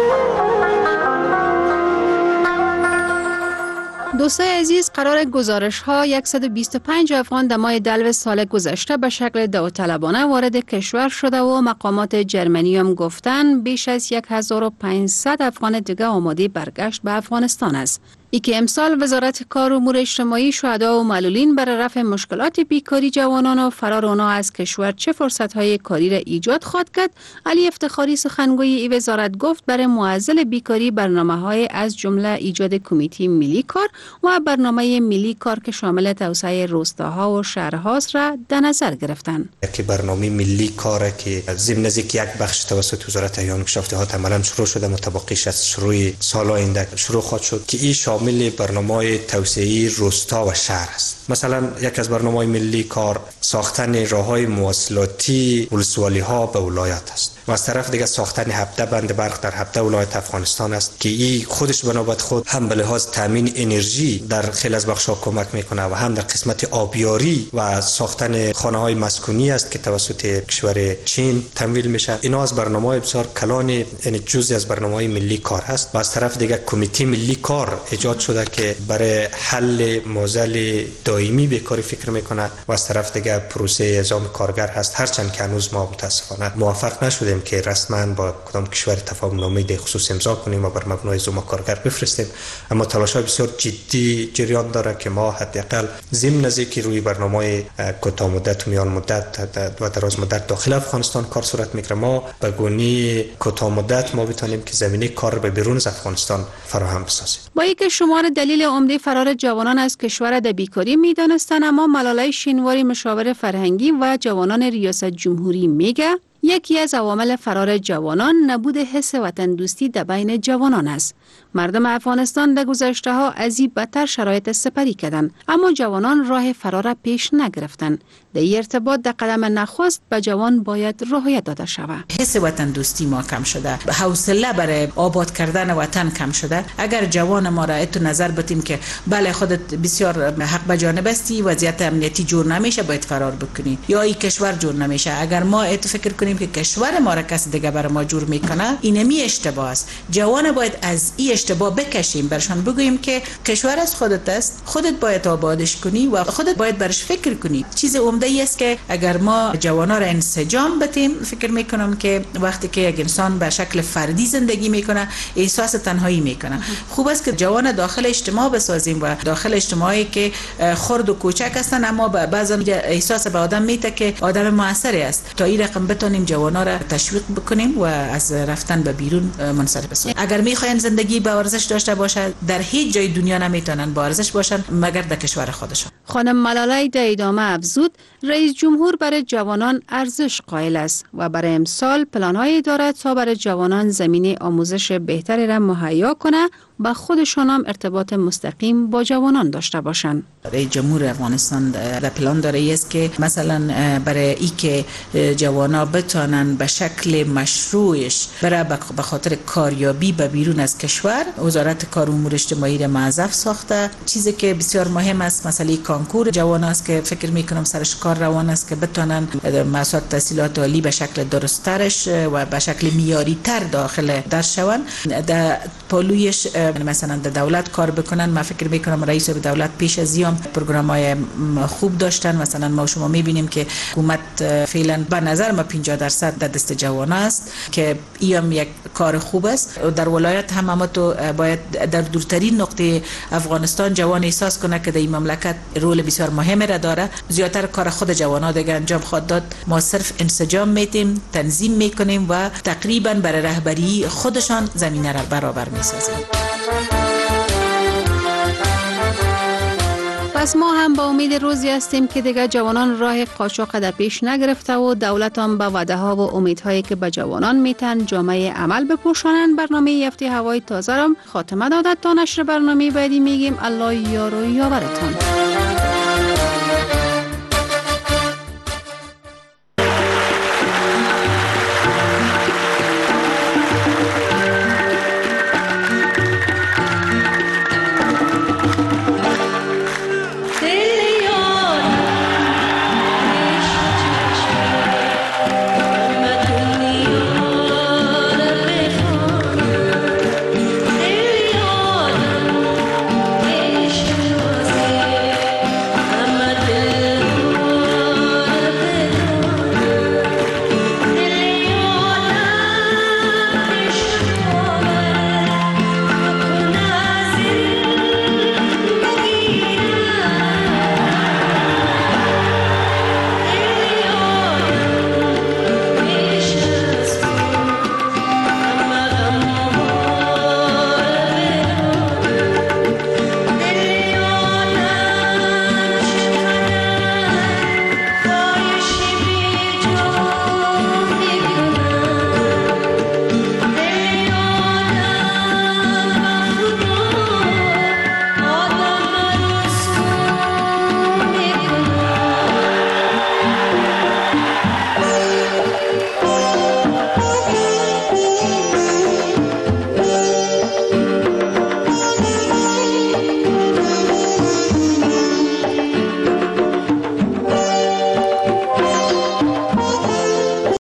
دوستای عزیز، قرار گزارش ها صد و بیست و پنج افغان در ماه دلو سال گذشته به شکل داوطلبانه وارد کشور شده و مقامات جرمنی هم گفتن بیش از هزار و پانصد افغان دیگه آماده برگشت به افغانستان است. ای که امسال وزارت کار و امور اجتماعی شهدا و معلولین برای رفع مشکلات بیکاری جوانان و فرار آنها از کشور چه فرصت‌های کاری را ایجاد خواهد کرد، علی افتخاری سخنگوی ای وزارت گفت برای معضل بیکاری برنامه‌های از جمله ایجاد کمیته ملی کار و برنامه ملی کار که شامل توسعه روستاها و شهرهاست را در نظر گرفتند. که برنامه ملی کار که ضمن از یک بخش توسط وزارت احیان کشافته‌ها عملاً شروع شده متبقیش از شروع سال آینده شروع خواهد شد که این شامل برنامه توسعه روستا و شهر است. مثلا یک از برنامه ملی کار ساختن راههای مواصلاتی ولسوالی ها به ولایت است و از طرف دیگه ساختن هفده بند برق در هفده ولایت افغانستان است که این خودش به نوبت خود هم به لحاظ تامین انرژی در خیلی از بخش‌ها کمک میکنه و هم در قسمت آبیاری و ساختن خانه‌های مسکونی است که توسط کشور چین تمویل میشه. اینا از برنامه‌های بسیار کلان یعنی جزئی از برنامه‌های ملی کار است و از طرف دیگه کمیته ملی کار ایجاد شده که برای حل معضل دائمی بیکاری فکر میکنه و از طرف دیگه پروسه اعزام کارگر هست، هرچند که هنوز ما متاسفانه موفق نشدیم که رسما با کدام کشور تفاهم نامه در خصوص امضا کنیم و بر مبنای اعزام کارگر بفرستیم، اما تلاش‌های بسیار جدی جریان داره که ما حداقل ضمن از اینکه روی برنامه کوتاه مدت و میان مدت و دراز مدت داخل افغانستان کار صورت میگیره، ما به گونه کوتاه مدت ما بتونیم که زمینه کار به بیرون از افغانستان فراهم بسازیم. با اینکه شمار دلیل عمده فرار جوانان از کشور در بیکاری میدانستند، اما ملالای شینواری مشاور فرهنگی و جوانان ریاست جمهوری میگه یکی از عوامل فرار جوانان نبود حس وطن دوستی در بین جوانان است. مردم افغانستان در گذشته ها از این بدتر شرایط سپری کردند، اما جوانان راه فرار را پیش نگرفتند. در این ارتباط در قدم نخست به جوان باید رعایت داده شود. حس وطن دوستی ما کم شده، حوصله برای آباد کردن وطن کم شده. اگر جوان ما را اتو نظر بتیم که بله خودت بسیار حق به جانب استی، وضعیت امنیتی جور نمیشه باید فرار بکنی یا این کشور جور نمیشه، اگر ما اتو فکر کنیم که کشور ما را کسی دیگه برای ما جور میکنه، اینمی اشتباه است. جوان باید از این اشتباه بکشیم، برشان بگوییم که کشور از خودت است، خودت باید آبادش کنی و خودت باید برش فکر کنی. چیز عمده ای است که اگر ما جوانا را انسجام بدیم، فکر میکنم که وقتی که یک انسان به شکل فردی زندگی میکنه احساس تنهایی میکنه. خوب است که جوان داخل اجتماع بسازیم و داخل اجتماعی که خرد و کوچک هستن اما بعضا احساس به آدم میده که آدم موثری است، تا این رقم بتونیم جوانا را تشویق بکنیم و از رفتن به بیرون منصرف بسازیم. اگر میخواین زندگی با ارزش داشته باشه، در هیچ جای دنیا نمیتونن با ارزش باشن مگر در کشور خودشون. خانم ملالای در ادامه افزود رئیس جمهور برای جوانان ارزش قائل است و برای امسال پلان‌هایی دارد تا برای جوانان زمینه آموزش بهتری را مهیا کنه و خودشان هم ارتباط مستقیم با جوانان داشته باشند. رئیس جمهور افغانستان در پلان داره است که مثلا برای ای که جوانا بتونن به شکل مشروعش برای به خاطر کاریابی به بیرون از کشور، وزارت کار و امور اجتماعی را موظف ساخته. چیزی که بسیار مهم است مسئله کانکور جوان است که فکر میکنم سرش کار روان است که بتونن محصولات تحصیلات عالی به شکل درست‌ترش و به شکل معیاری تر داخل در شوند. در پالویش مثلا در دولت کار بکنن. من فکر میکنم رئیس دولت پیش از ایام پروگرام‌های خوب داشتن. مثلا ما شما میبینیم که حکومت فعلا به نظر ما پنجاه درصد در دست جوان است که ایام یک کار خوب است. در ولایت هم اما تو باید در دورترین نقطه افغانستان جوان احساس کنه که در این مملکت رول بسیار مهمی را داره. زیاتر کار خود جوان‌ها دیگه انجام خواهد داد. ما صرف انسجام میتیم، تنظیم میکنیم و تقریبا برای رهبری خودشان زمینه را برابر میسازیم. پس ما هم با امید روزی هستیم که دیگه جوانان راه قاچاق در پیش نگرفته و دولت هم به وعده ها و امیدهایی که به جوانان میتن جامعه عمل بپوشانند. برنامه هفته هوای تازه را خاتمه دادد. تا نشر برنامه بعدی میگیم الله یار و یاورتان.